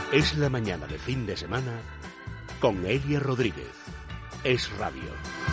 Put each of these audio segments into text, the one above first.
Es la mañana de fin de semana con Elia Rodríguez. Es Radio.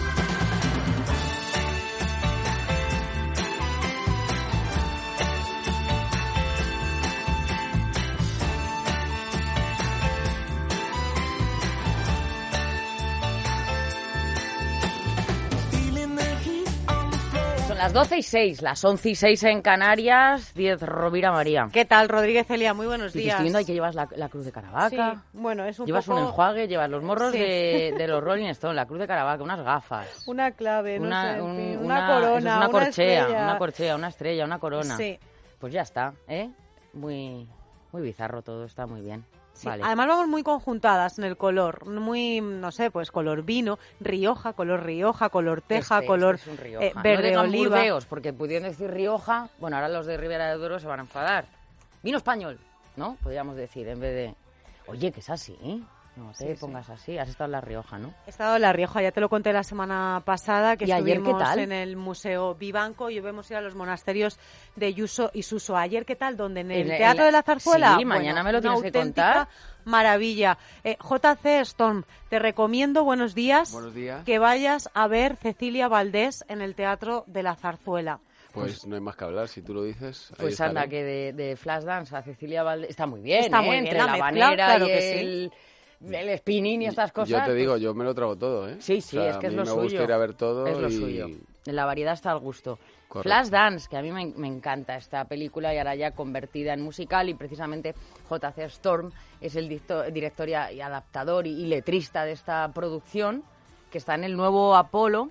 Las 12:06, las 11:06 en Canarias, 10 Rovira María. ¿Qué tal, Rodríguez Celia? Muy buenos días. Estoy viendo ahí que llevas la cruz de Caravaca. Sí, bueno, es un llevas poco... un enjuague, llevas los morros Sí. de los Rolling Stones, la cruz de Caravaca, unas gafas. Una clave, no sé, una corona, una corchea, estrella. una corchea, una estrella, una corona. Sí. Pues ya está, ¿eh? Muy bizarro todo, está muy bien. Sí, Vale. además vamos muy conjuntadas en el color, muy, no sé, pues color vino, Rioja, color teja, color es un Rioja. verde no digan oliva. Burdeos, porque pudiendo decir Rioja, bueno, ahora los de Ribera del Duero se van a enfadar. Vino español, ¿no? Podríamos decir, en vez de... Oye, que es así, ¿eh? No te pongas así. Has estado en La Rioja, ¿no? He estado en La Rioja, ya te lo conté la semana pasada, que ¿Y ayer estuvimos qué tal? en el Museo Vivanco y hoy vamos a ir a los monasterios de Yuso y Suso. ¿Ayer qué tal? ¿Dónde? ¿En el Teatro de la Zarzuela? Sí, mañana me lo tienes que contar. Maravilla. JC Storm, te recomiendo, buenos días, que vayas a ver Cecilia Valdés en el Teatro de la Zarzuela. Pues no hay más que hablar, si tú lo dices. Pues ahí anda, estaré. que de Flashdance a Cecilia Valdés está muy bien, Está muy bien entre la la mezcla, habanera claro y que el spinning y estas cosas. Yo te digo, pues... yo me lo trago todo, ¿eh? Sí, O sea, es que a es mí lo me suyo. gusta ir a ver todo. Es lo y... suyo. En la variedad está al gusto. Correcto. Flashdance, que a mí me encanta esta película y ahora ya convertida en musical, y precisamente J.C. Storm es el director y adaptador y letrista de esta producción, que está en el nuevo Apolo.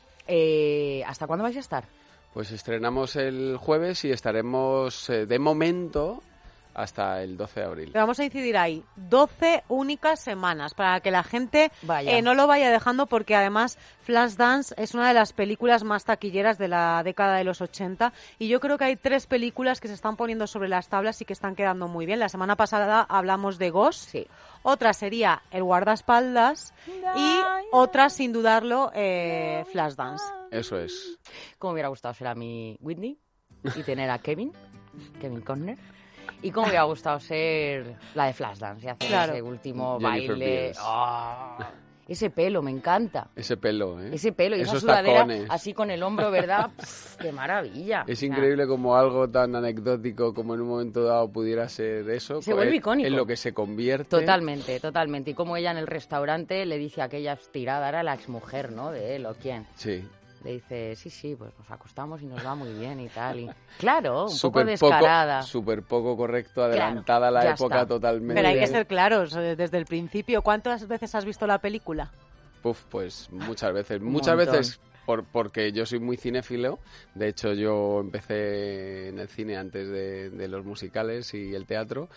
¿Hasta cuándo vais a estar? Pues estrenamos el jueves y estaremos, de momento, hasta el 12 de abril. Pero vamos a incidir ahí, 12 únicas semanas, para que la gente Vaya. no lo vaya dejando, porque además Flashdance es una de las películas más taquilleras de la década de los 80, y yo creo que hay 3 películas que se están poniendo sobre las tablas y que están quedando muy bien. La semana pasada hablamos de Ghost, Sí. otra sería El guardaespaldas y otra, sin dudarlo, Flashdance. Eso es. Cómo me hubiera gustado ser a mi Whitney y tener a Kevin Conner. Y cómo me hubiera gustado ser la de Flashdance y hacer Claro. ese último Jennifer baile. Beals. ¡Oh! Ese pelo, me encanta. Ese pelo, ¿eh? Ese pelo y esa Esos sudadera tacones. así con el hombro, ¿verdad? Pff, ¡qué maravilla! Es O sea, increíble como algo tan anecdótico como en un momento dado pudiera ser eso. Se vuelve icónico. En lo que se convierte. Totalmente. Y como ella en el restaurante le dice a aquella estirada, era la exmujer, ¿no? De él, ¿o quién? Sí. Le dice, sí, pues nos acostamos y nos va muy bien y tal. Y... Claro, un poco Súper descarada. Súper poco correcto, adelantada a la ya época está. totalmente. Pero hay que ser claros desde el principio. ¿Cuántas veces has visto la película? Pues muchas veces. Un Muchas montón. veces porque yo soy muy cinéfilo. De hecho, yo empecé en el cine antes de los musicales y el teatro.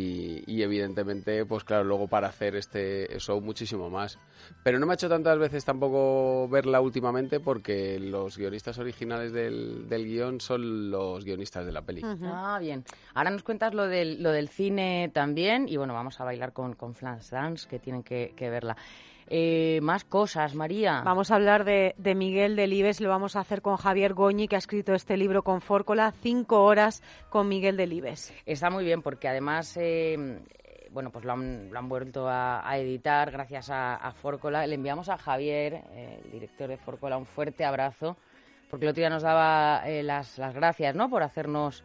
Y evidentemente, pues claro, luego para hacer este show muchísimo más. Pero no me ha hecho tantas veces tampoco verla últimamente, porque los guionistas originales del guión son los guionistas de la peli. Ah, bien. Ahora nos cuentas lo del cine también. Y bueno, vamos a bailar con Flashdance, que tienen que verla. Más cosas, María. Vamos a hablar de Miguel Delibes, lo vamos a hacer con Javier Goñi, que ha escrito este libro con Fórcola, 5 horas con Miguel Delibes. Está muy bien porque además, bueno, pues lo han vuelto a editar gracias a Fórcola. Le enviamos a Javier, el director de Fórcola, un fuerte abrazo, porque el otro día nos daba las gracias, ¿no?, por hacernos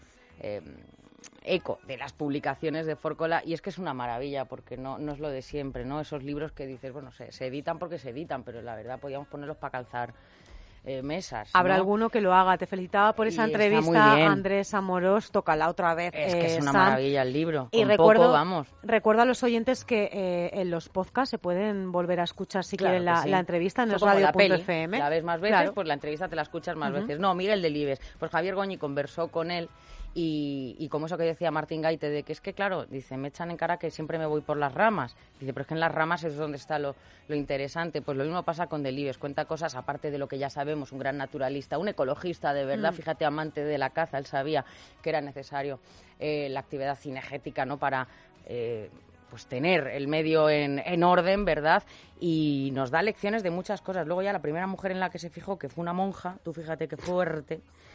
eco de las publicaciones de Fórcola, y es que es una maravilla porque no es lo de siempre, ¿no? Esos libros que dices, bueno, se editan porque se editan, pero la verdad podíamos ponerlos para calzar mesas, ¿no? Habrá alguno que lo haga. Te felicitaba por esa Y está muy entrevista, bien. Andrés Amorós. Tócala otra vez. Es que es una Sam. maravilla el libro. Y Con recuerdo, poco, vamos. recuerdo a los oyentes que en los podcasts se pueden volver a escuchar si Claro quieren que sí. la entrevista en Eso como la peli, radio.fm. la ves más veces, Claro. pues la entrevista te la escuchas más veces. No, Miguel Delibes. Pues Javier Goñi conversó con él y como eso que decía Martín Gaite, de que es que, claro, dice, me echan en cara que siempre me voy por las ramas. Dice, pero es que en las ramas es donde está lo interesante. Pues lo mismo pasa con Delibes. Cuenta cosas, aparte de lo que ya sabemos, un gran naturalista, un ecologista de verdad, fíjate, amante de la caza. Él sabía que era necesario la actividad cinegética, ¿no?, para... pues tener el medio en orden, ¿verdad? Y nos da lecciones de muchas cosas. Luego ya la primera mujer en la que se fijó, que fue una monja, tú fíjate qué fuerte,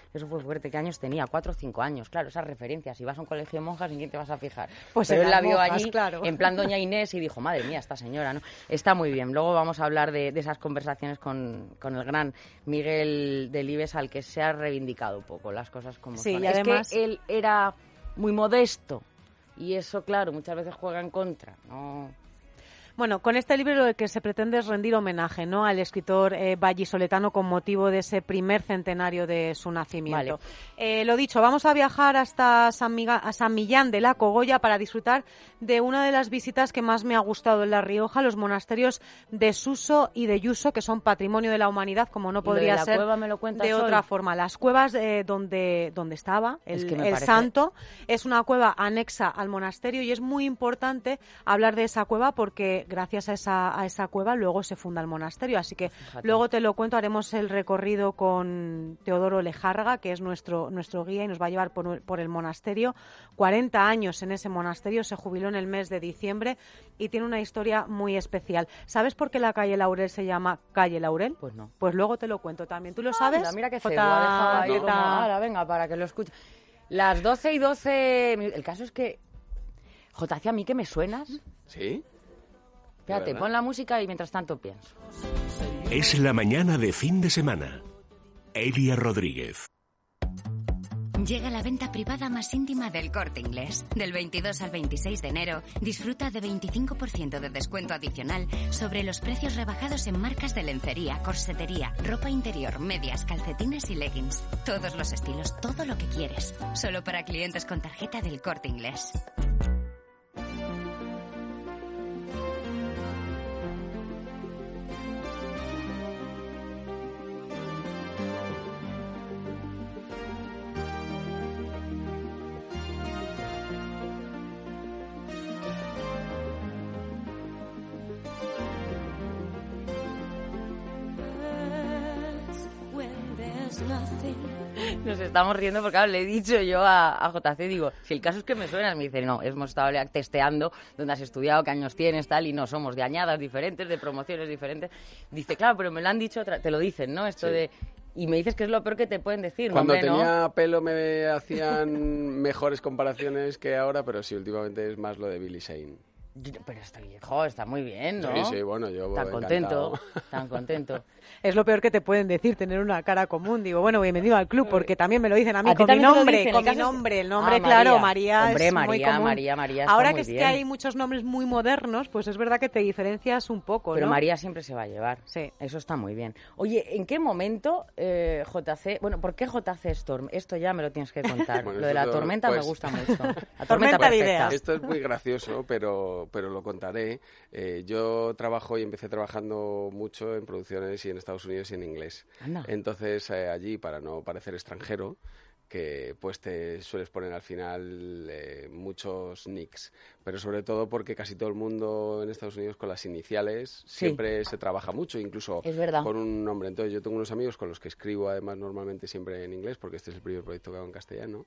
Eso fue fuerte. ¿Qué años tenía? 4 o 5 años. Claro, esas referencias. Si vas a un colegio de monjas, ¿en quién te vas a fijar? Pues pero en él la las vio monjas, allí, claro. en plan Doña Inés, y dijo, madre mía, esta señora, ¿no? Está muy bien. Luego vamos a hablar de esas conversaciones con el gran Miguel Delibes, al que se ha reivindicado un poco las cosas como Sí, son. y además... Es que él era muy modesto y eso, claro, muchas veces juega en contra, ¿no? Bueno, con este libro lo que se pretende es rendir homenaje, ¿no?, al escritor vallisoletano con motivo de ese primer centenario de su nacimiento. Vale. Lo dicho, vamos a viajar hasta San Millán de la Cogolla para disfrutar de una de las visitas que más me ha gustado en La Rioja, los monasterios de Suso y de Yuso, que son patrimonio de la humanidad, como no podría ser de otra forma. Las cuevas donde estaba el santo es una cueva anexa al monasterio y es muy importante hablar de esa cueva porque gracias a esa cueva luego se funda el monasterio, así que luego te lo cuento. Haremos el recorrido con Teodoro Lejarga, que es nuestro guía y nos va a llevar por el monasterio. 40 años en ese monasterio, se jubiló en el mes de diciembre y tiene una historia muy especial. ¿Sabes por qué la calle Laurel se llama calle Laurel? Pues no. Pues luego te lo cuento también. ¿Tú lo sabes? Mira que cebo, ha dejado ahí como, ahora venga, para que lo escuche. Las 12:12, el caso es que, JC, ¿a mí que me suenas? ¿Sí? Espérate, pon la música y mientras tanto pienso. Es la mañana de fin de semana. Elia Rodríguez. Llega la venta privada más íntima del Corte Inglés. Del 22 al 26 de enero, disfruta de 25% de descuento adicional sobre los precios rebajados en marcas de lencería, corsetería, ropa interior, medias, calcetines y leggings. Todos los estilos, todo lo que quieres. Solo para clientes con tarjeta del Corte Inglés. Nos estamos riendo porque, claro, le he dicho yo a JC, digo, si el caso es que me suenas, me dice, no, hemos estado testeando dónde has estudiado, qué años tienes, tal, y no, somos de añadas diferentes, de promociones diferentes. Dice, claro, pero me lo han dicho, te lo dicen, ¿no? Esto sí. Y me dices que es lo peor que te pueden decir. Cuando ¿no? tenía pelo me hacían mejores comparaciones que ahora, pero sí, últimamente es más lo de Billy Shane. Pero está viejo, está muy bien, ¿no? Sí, bueno, yo tan contento, tan contento. Es lo peor que te pueden decir, tener una cara común. Digo, bueno, bienvenido al club, porque también me lo dicen a mí, con mi nombre, el nombre, claro, María. Hombre, es muy común. María está ahora muy que bien. Es que hay muchos nombres muy modernos, pues es verdad que te diferencias un poco, pero ¿no? María siempre se va a llevar, sí. Eso está muy bien. Oye, ¿en qué momento JC, bueno, por qué JC Storm? Esto ya me lo tienes que contar. Bueno, lo de la tormenta pues... me gusta mucho. La tormenta de ideas. Esto es muy gracioso, pero lo contaré. Yo trabajo y empecé trabajando mucho en producciones y en Estados Unidos y en inglés. Anda. Entonces allí, para no parecer extranjero, que pues te sueles poner al final muchos nicks, pero sobre todo porque casi todo el mundo en Estados Unidos con las iniciales siempre se trabaja mucho, incluso con un nombre. Entonces yo tengo unos amigos con los que escribo además normalmente siempre en inglés, porque este es el primer proyecto que hago en castellano,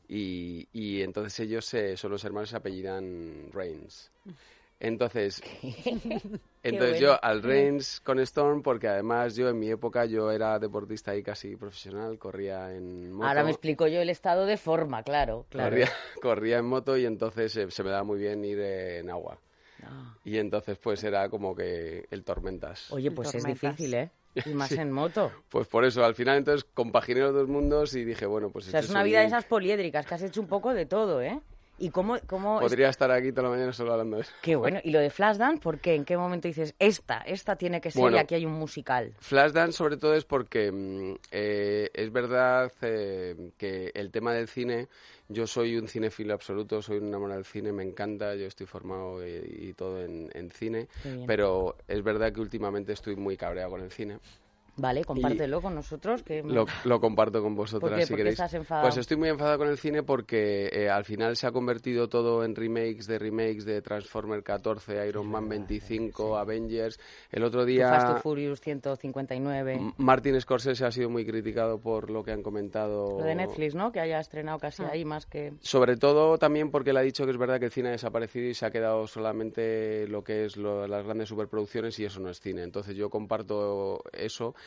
y entonces ellos son los hermanos, se apellidan Reigns. Entonces bueno. yo al Reigns con Storm, porque además yo en mi época yo era deportista y casi profesional, corría en moto. Ahora me explico yo el estado de forma, claro. Corría en moto y entonces se me daba muy bien ir en agua. Y entonces pues era como que el tormentas. Oye, pues es difícil, ¿eh? Y más en moto. Pues por eso, al final entonces compaginé los dos mundos y dije, bueno, pues... O sea, es una vida de esas poliédricas, que has hecho un poco de todo, ¿eh? ¿Y cómo podría estar aquí toda la mañana solo hablando de eso? Qué bueno. ¿Y lo de Flashdance? ¿Por qué? ¿En qué momento dices, esta tiene que ser, bueno, y aquí hay un musical? Flashdance sobre todo es porque es verdad que el tema del cine, yo soy un cinéfilo absoluto, soy un enamorado del cine, me encanta, yo estoy formado y todo en cine, pero es verdad que últimamente estoy muy cabreado con el cine. Vale, compártelo con nosotros. Que... Lo comparto con vosotras, ¿Por qué? si queréis. ¿Por qué estás enfadado? Pues estoy muy enfadado con el cine porque al final se ha convertido todo en remakes de Transformer 14, Iron Man 25, Avengers. El otro día... Fast and Furious 159. Martin Scorsese ha sido muy criticado por lo que han comentado. Lo de Netflix, ¿no? Que haya estrenado casi ahí más que... Sobre todo también porque él ha dicho que es verdad que el cine ha desaparecido y se ha quedado solamente lo que es las grandes superproducciones y eso no es cine. Entonces yo comparto eso.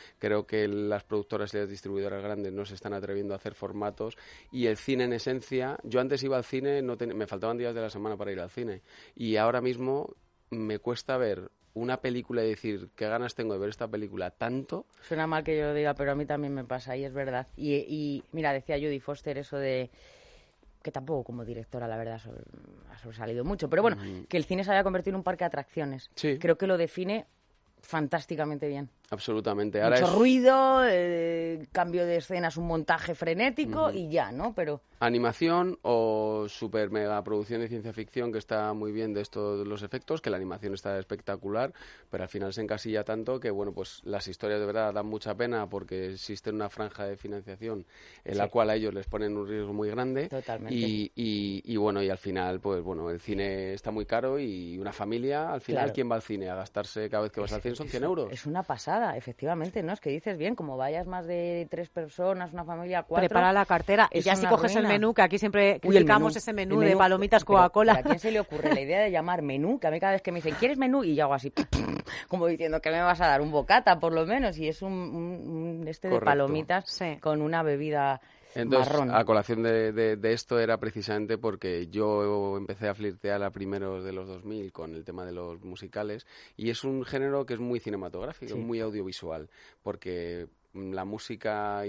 creo que las productoras y las distribuidoras grandes no se están atreviendo a hacer formatos, y el cine en esencia, yo antes iba al cine, me faltaban días de la semana para ir al cine, y ahora mismo me cuesta ver una película y decir qué ganas tengo de ver esta película tanto. Suena mal que yo lo diga, pero a mí también me pasa, y es verdad. Y mira, decía Jodie Foster eso de que tampoco como directora, la verdad, ha sobresalido mucho, pero bueno, que el cine se haya convertido en un parque de atracciones. Sí. Creo que lo define fantásticamente bien. Absolutamente. Ahora Mucho ruido, cambio de escenas, un montaje frenético y ya, ¿no? Pero animación o super mega producción de ciencia ficción, que está muy bien de estos los efectos, que la animación está espectacular, pero al final se encasilla tanto que, bueno, pues las historias de verdad dan mucha pena porque existe una franja de financiación en la cual a ellos les ponen un riesgo muy grande. Totalmente. Y bueno, y al final, pues bueno, el cine está muy caro y una familia, al final, ¿quién va al cine? A gastarse cada vez que vas al cine son 100 euros. Es una pasada, efectivamente, ¿no? Es que dices bien, como vayas más de 3 personas, una familia, 4... Prepara la cartera. Y ya si coges ruina. el menú, que aquí siempre criticamos ese menú de palomitas Coca-Cola. ¿A quién se le ocurre la idea de llamar menú? Que a mí cada vez que me dicen, ¿quieres menú? Y yo hago así, como diciendo, que me vas a dar un bocata, por lo menos. Y es un de palomitas con una bebida... Entonces, marrón. a colación de esto era precisamente porque yo empecé a flirtear a primeros de los 2000 con el tema de los musicales, y es un género que es muy cinematográfico, muy audiovisual, porque la música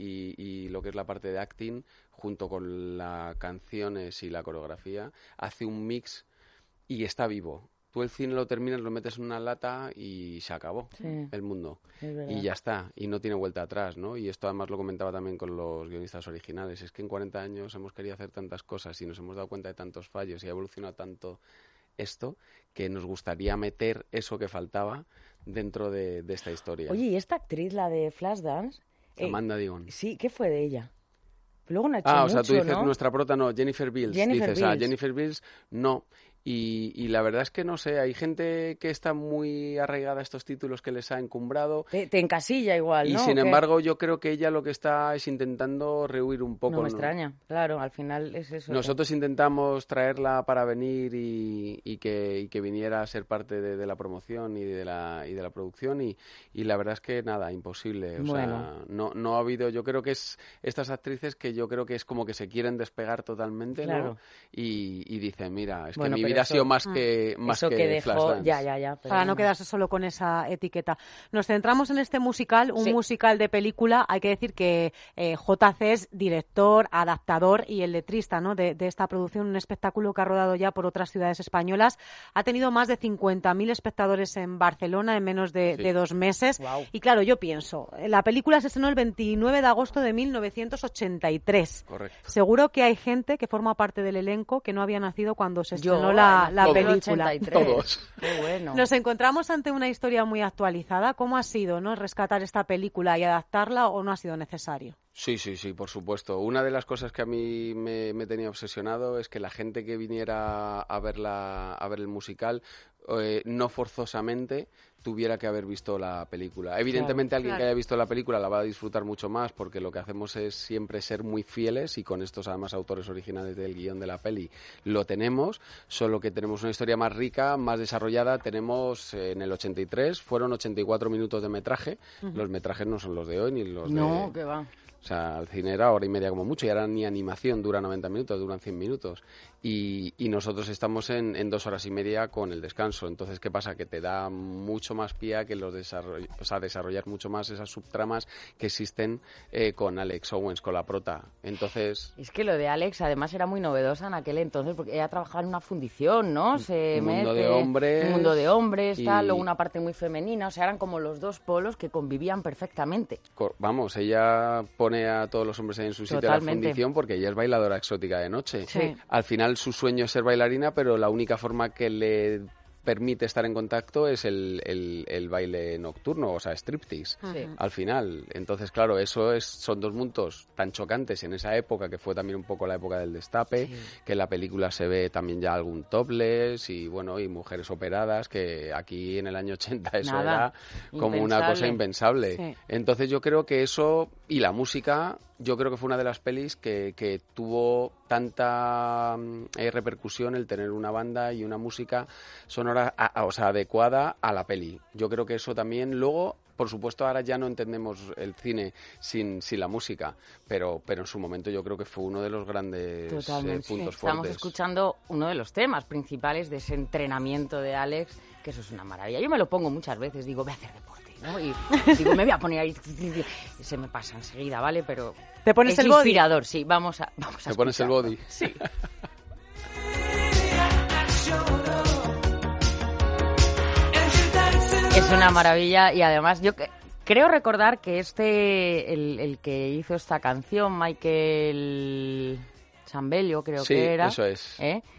y lo que es la parte de acting, junto con las canciones y la coreografía, hace un mix y está vivo. Tú el cine lo terminas, lo metes en una lata y se acabó el mundo. Y ya está, y no tiene vuelta atrás, ¿no? Y esto además lo comentaba también con los guionistas originales. Es que en 40 años hemos querido hacer tantas cosas y nos hemos dado cuenta de tantos fallos y ha evolucionado tanto esto que nos gustaría meter eso que faltaba dentro de esta historia. Oye, ¿y esta actriz, la de Flashdance? Amanda Digon. Sí, ¿qué fue de ella? Luego no ha hecho o mucho, sea, tú dices, ¿no? nuestra prota no, Jennifer Beals. Jennifer Beals no. Y la verdad es que no sé, hay gente que está muy arraigada a estos títulos que les ha encumbrado. Te encasilla igual, ¿no? Y sin embargo, yo creo que ella lo que está es intentando rehuir un poco. No me extraña, claro, al final es eso. Nosotros intentamos traerla para venir y que viniera a ser parte de la promoción y de la producción y la verdad es que nada, imposible. O sea, no ha habido, yo creo que es estas actrices que yo creo que es como que se quieren despegar totalmente, ¿no? Y dicen, mira, es que mi vida ha sido más que dejó, Flashdance. Ya. Para no quedarse solo con esa etiqueta. Nos centramos en este musical, un musical de película. Hay que decir que JC es director, adaptador y el letrista, ¿no? de esta producción, un espectáculo que ha rodado ya por otras ciudades españolas. Ha tenido más de 50.000 espectadores en Barcelona en menos de 2 meses. Wow. Y claro, yo pienso, la película se estrenó el 29 de agosto de 1983. Correcto. Seguro que hay gente que forma parte del elenco que no había nacido cuando se estrenó la película. 83. Todos. Qué bueno. Nos encontramos ante una historia muy actualizada. ¿Cómo ha sido, no, rescatar esta película y adaptarla, o no ha sido necesario? Sí, por supuesto. Una de las cosas que a mí me tenía obsesionado es que la gente que viniera a ver el musical no forzosamente tuviera que haber visto la película. Evidentemente alguien que haya visto la película la va a disfrutar mucho más porque lo que hacemos es siempre ser muy fieles y con estos además autores originales del guión de la peli lo tenemos, solo que tenemos una historia más rica, más desarrollada. Tenemos en el 83 fueron 84 minutos de metraje. Los metrajes no son los de hoy ni los de... No, que va. O sea, el cine era hora y media como mucho y ahora ni animación dura 90 minutos, duran 100 minutos. Y nosotros estamos en 2 horas y media con el descanso. Entonces, ¿qué pasa? Que te da mucho más pie a que desarrollar mucho más esas subtramas que existen con Alex Owens, con la prota. Entonces... Es que lo de Alex además era muy novedosa en aquel entonces porque ella trabajaba en una fundición, ¿no? Un mundo de hombres, tal, luego una parte muy femenina. O sea, eran como los dos polos que convivían perfectamente. Vamos, ella pone a todos los hombres ahí en su sitio de la fundición porque ella es bailadora exótica de noche. Sí. Al final su sueño es ser bailarina, pero la única forma que le permite estar en contacto es el baile nocturno, o sea, striptease, al final. Entonces, claro, son dos mundos tan chocantes en esa época, que fue también un poco la época del destape, que en la película se ve también ya algún topless y, bueno, y mujeres operadas, que aquí en el año 80 eso era como una cosa impensable. Sí. Entonces yo creo que eso, y la música, yo creo que fue una de las pelis que tuvo tanta repercusión el tener una banda y una música sonora adecuada a la peli. Yo creo que eso también luego por supuesto ahora ya no entendemos el cine sin la música, pero en su momento yo creo que fue uno de los grandes puntos fuertes. Estamos escuchando uno de los temas principales de ese entrenamiento de Alex, que eso es una maravilla. Yo me lo pongo muchas veces, digo, voy a hacer deporte, ¿no? Y digo, me voy a poner ahí, y se me pasa enseguida, ¿vale? Pero ¿te pones el body? Es inspirador, sí, vamos a ¿te pones el body? Sí. Es una maravilla y además yo creo recordar que el que hizo esta canción, Michael Zambello, creo que era. Sí, eso es.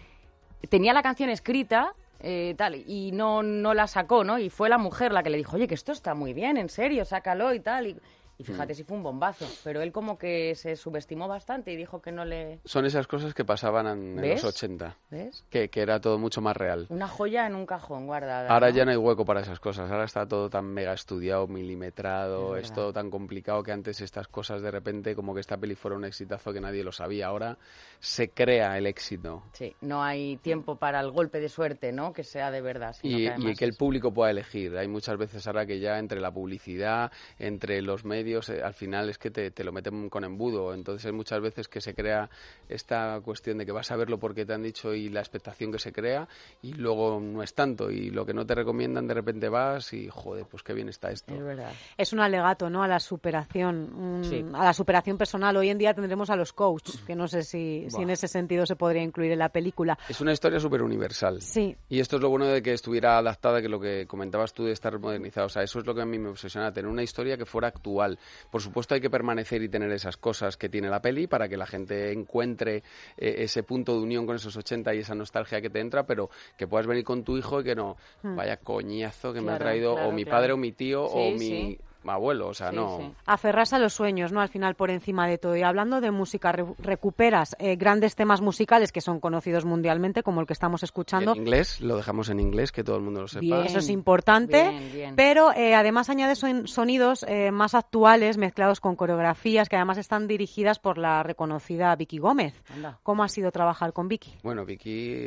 Tenía la canción escrita tal y no la sacó, ¿no? Y fue la mujer la que le dijo, oye, que esto está muy bien, en serio, sácalo y tal. Y fíjate si fue un bombazo, pero él como que se subestimó bastante y dijo que no le... Son esas cosas que pasaban en los 80, ¿ves? Que era todo mucho más real. Una joya en un cajón guardada. Ahora ya no hay hueco para esas cosas, ahora está todo tan mega estudiado, milimetrado, es todo tan complicado que antes estas cosas de repente, como que esta peli fuera un exitazo que nadie lo sabía, ahora se crea el éxito. Sí, no hay tiempo para el golpe de suerte, ¿no? Que sea de verdad. Y que el público pueda elegir. Hay muchas veces ahora que ya entre la publicidad, entre los medios, al final es que te lo meten con embudo. Entonces hay muchas veces que se crea esta cuestión de que vas a verlo porque te han dicho y la expectación que se crea y luego no es tanto. Y lo que no te recomiendan de repente vas y joder, pues qué bien está esto. Es verdad. Es un alegato, ¿no? A la superación, a la superación personal. Hoy en día tendremos a los coaches, que no sé si en ese sentido se podría incluir en la película. Es una historia súper universal. Sí. Y esto es lo bueno de que estuviera adaptada, que lo que comentabas tú de estar modernizada. O sea, eso es lo que a mí me obsesiona, tener una historia que fuera actual. Por supuesto hay que permanecer y tener esas cosas que tiene la peli para que la gente encuentre ese punto de unión con esos 80 y esa nostalgia que te entra, pero que puedas venir con tu hijo y que no, vaya coñazo que me ha traído o mi padre o mi tío o mi abuelo, o sea, no. Sí. Aferrarse a los sueños, ¿no? Al final, por encima de todo. Y hablando de música, recuperas grandes temas musicales que son conocidos mundialmente, como el que estamos escuchando. En inglés, lo dejamos en inglés, que todo el mundo lo sepa. Bien, eso es importante. Bien. Pero además añades sonidos más actuales, mezclados con coreografías, que además están dirigidas por la reconocida Vicky Gómez. Anda. ¿Cómo ha sido trabajar con Vicky? Bueno, Vicky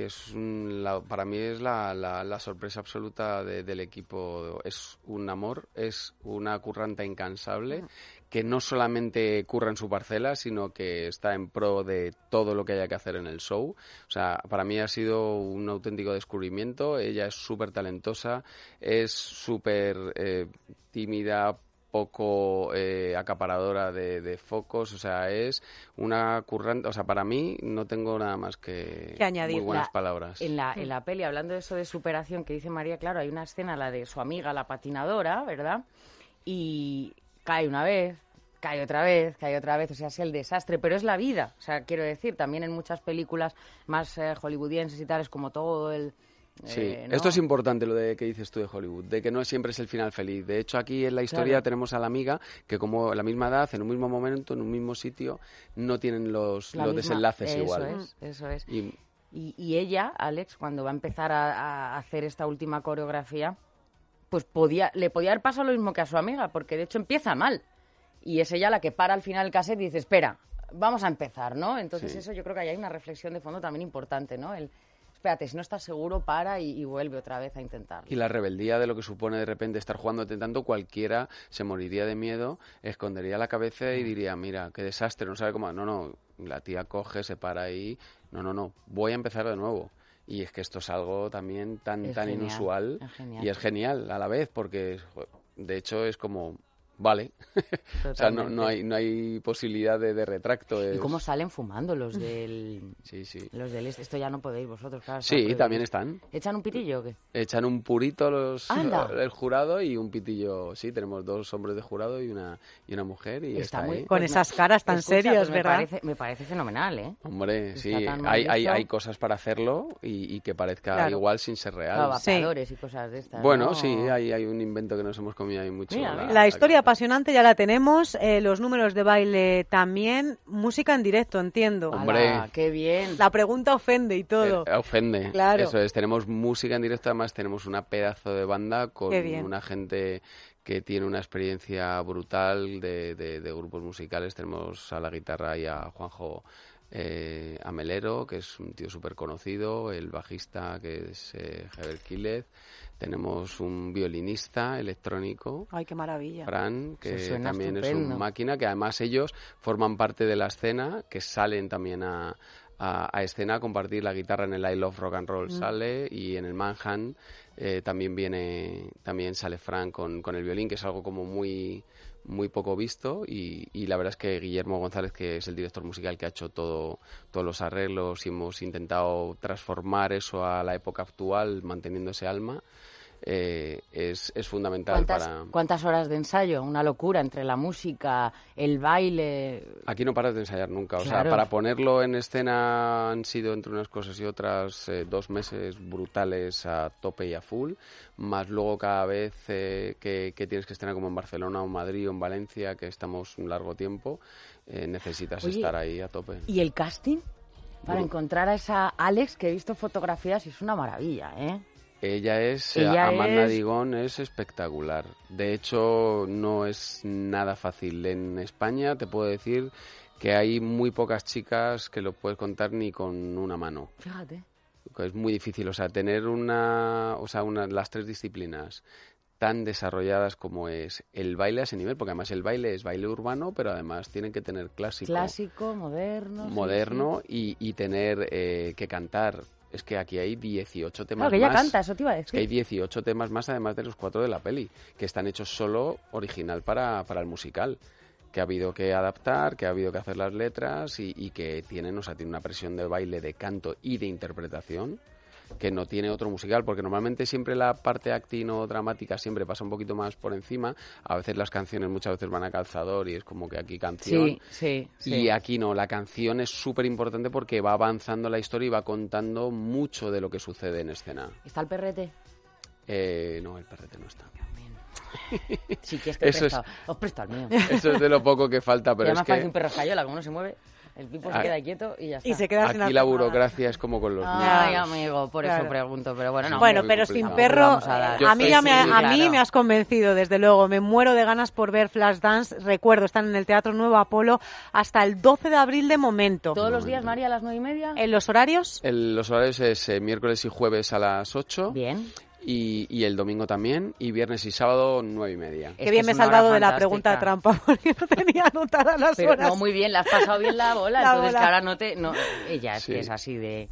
para mí es la sorpresa absoluta del equipo. Es un amor, es una curranta incansable que no solamente curra en su parcela, sino que está en pro de todo lo que haya que hacer en el show. O sea, para mí ha sido un auténtico descubrimiento. Ella es súper talentosa, es súper tímida, poco acaparadora de focos, o sea, es una currante, o sea, para mí no tengo nada más que añadir. Muy buenas palabras. En la peli, hablando de eso de superación que dice María, claro, hay una escena, la de su amiga, la patinadora, ¿verdad? Y cae una vez, cae otra vez, o sea, es el desastre, pero es la vida, o sea, quiero decir, también en muchas películas más hollywoodienses y tal, es como todo el... Sí, ¿no? Esto es importante lo de que dices tú de Hollywood, de que no siempre es el final feliz. De hecho, aquí en la historia tenemos a la amiga que como la misma edad, en un mismo momento, en un mismo sitio, no tienen los desenlaces igual. Eso es. Y ella, Alex, cuando va a empezar a hacer esta última coreografía, pues le podía haber pasado lo mismo que a su amiga, porque de hecho empieza mal. Y es ella la que para al final el cassette y dice, espera, vamos a empezar, ¿no? Entonces eso yo creo que ahí hay una reflexión de fondo también importante, ¿no? Espérate, si no estás seguro, para y vuelve otra vez a intentarlo. Y la rebeldía de lo que supone de repente estar jugando tanto, cualquiera se moriría de miedo, escondería la cabeza y diría, mira, qué desastre, no sabe cómo... No, la tía coge, se para ahí, no, voy a empezar de nuevo. Y es que esto es algo también tan genial, inusual y es genial a la vez, porque de hecho es como... Vale, o sea, no hay posibilidad de retracto. ¿Y cómo salen fumando los del... Sí. Los del esto ya no podéis vosotros, claro. Sí, también están. ¿Echan un pitillo o qué? Echan un purito el jurado y un pitillo. Sí, tenemos 2 hombres de jurado y una mujer y está muy, ahí. Con esas caras tan serias, pues ¿verdad? Me parece fenomenal, ¿eh? Hombre, sí, hay cosas para hacerlo y que parezca igual sin ser real. Vapeadores y cosas de estas. Bueno, ¿no? sí, hay un invento que nos hemos comido ahí mucho. Mira, la historia apasionante ya la tenemos, los números de baile también, música en directo, entiendo. Hombre, ¡Hala, qué bien! La pregunta ofende y todo. Ofende, claro. Eso es, tenemos música en directo, además tenemos una pedazo de banda con una gente que tiene una experiencia brutal de grupos musicales. Tenemos a la guitarra y a Juanjo a Melero, que es un tío súper conocido, el bajista, que es Javier Quílez. Tenemos un violinista electrónico, Ay, qué maravilla. Fran, que Suena también es estupendo. una máquina, que además ellos forman parte de la escena, que salen también a escena a compartir la guitarra. En el I Love Rock and Roll sale, y en el Manhunt también sale Fran con el violín, que es algo como muy poco visto, y la verdad es que Guillermo González, que es el director musical que ha hecho todos los arreglos, y hemos intentado transformar eso a la época actual manteniendo ese alma, es fundamental para... ¿Cuántas horas de ensayo? Una locura entre la música, el baile... Aquí no paras de ensayar nunca, o Claro. sea, para ponerlo en escena han sido, entre unas cosas y otras, 2 meses brutales a tope y a full, más luego cada vez que tienes que estrenar, como en Barcelona o Madrid o en Valencia, que estamos un largo tiempo, necesitas Oye, estar ahí a tope. ¿Y el casting? Para encontrar a esa Alex, que he visto fotografías y es una maravilla, ¿eh? Amanda Digón es espectacular. De hecho, no es nada fácil. En España te puedo decir que hay muy pocas chicas que lo puedes contar ni con una mano. Fíjate. Es muy difícil, o sea, tener las 3 disciplinas tan desarrolladas como es el baile a ese nivel, porque además el baile es baile urbano, pero además tienen que tener Clásico, moderno. moderno y tener que cantar. Es que aquí hay 18 temas Claro, que ella más. canta, eso te iba a Es que hay decir. 18 temas más, además de los 4 de la peli, que están hechos solo original para el musical. Que ha habido que adaptar, que ha habido que hacer las letras y que tienen una presión de baile, de canto y de interpretación que no tiene otro musical, porque normalmente siempre la parte acting o dramática siempre pasa un poquito más por encima. A veces las canciones muchas veces van a calzador y es como que aquí canción. Sí. Y aquí no, la canción es súper importante porque va avanzando la historia y va contando mucho de lo que sucede en escena. ¿Está el perrete? No, el perrete no está. Sí, que este Eso es- prestado. Os presto al mío. Eso es de lo poco que falta, Y pero es además parece que un perro escayola, como no se mueve, el tipo se Ah. queda quieto y ya está. Y se queda sin aquí hacer la nada. burocracia es como con los Ay, niños. amigo, por Claro. eso pregunto, pero bueno, no. Bueno, muy pero sin complicado. perro, Vamos a dar. Yo a mí, estoy a mí claro. me has convencido, desde luego. Me muero de ganas por ver Flashdance. Recuerdo, están en el Teatro Nuevo Apolo hasta el 12 de abril de momento. ¿Todos los días, María, a las 9:30? ¿En los horarios? Los horarios es miércoles y jueves a las 8 Bien. y el domingo también, y viernes y sábado 9:30. Es Qué que bien es me he una hora salvado de la fantástica. pregunta trampa, porque no tenía anotadas las Pero horas. no, muy bien, le has pasado bien la bola, La entonces bola. que ahora ella es Sí. que es así de...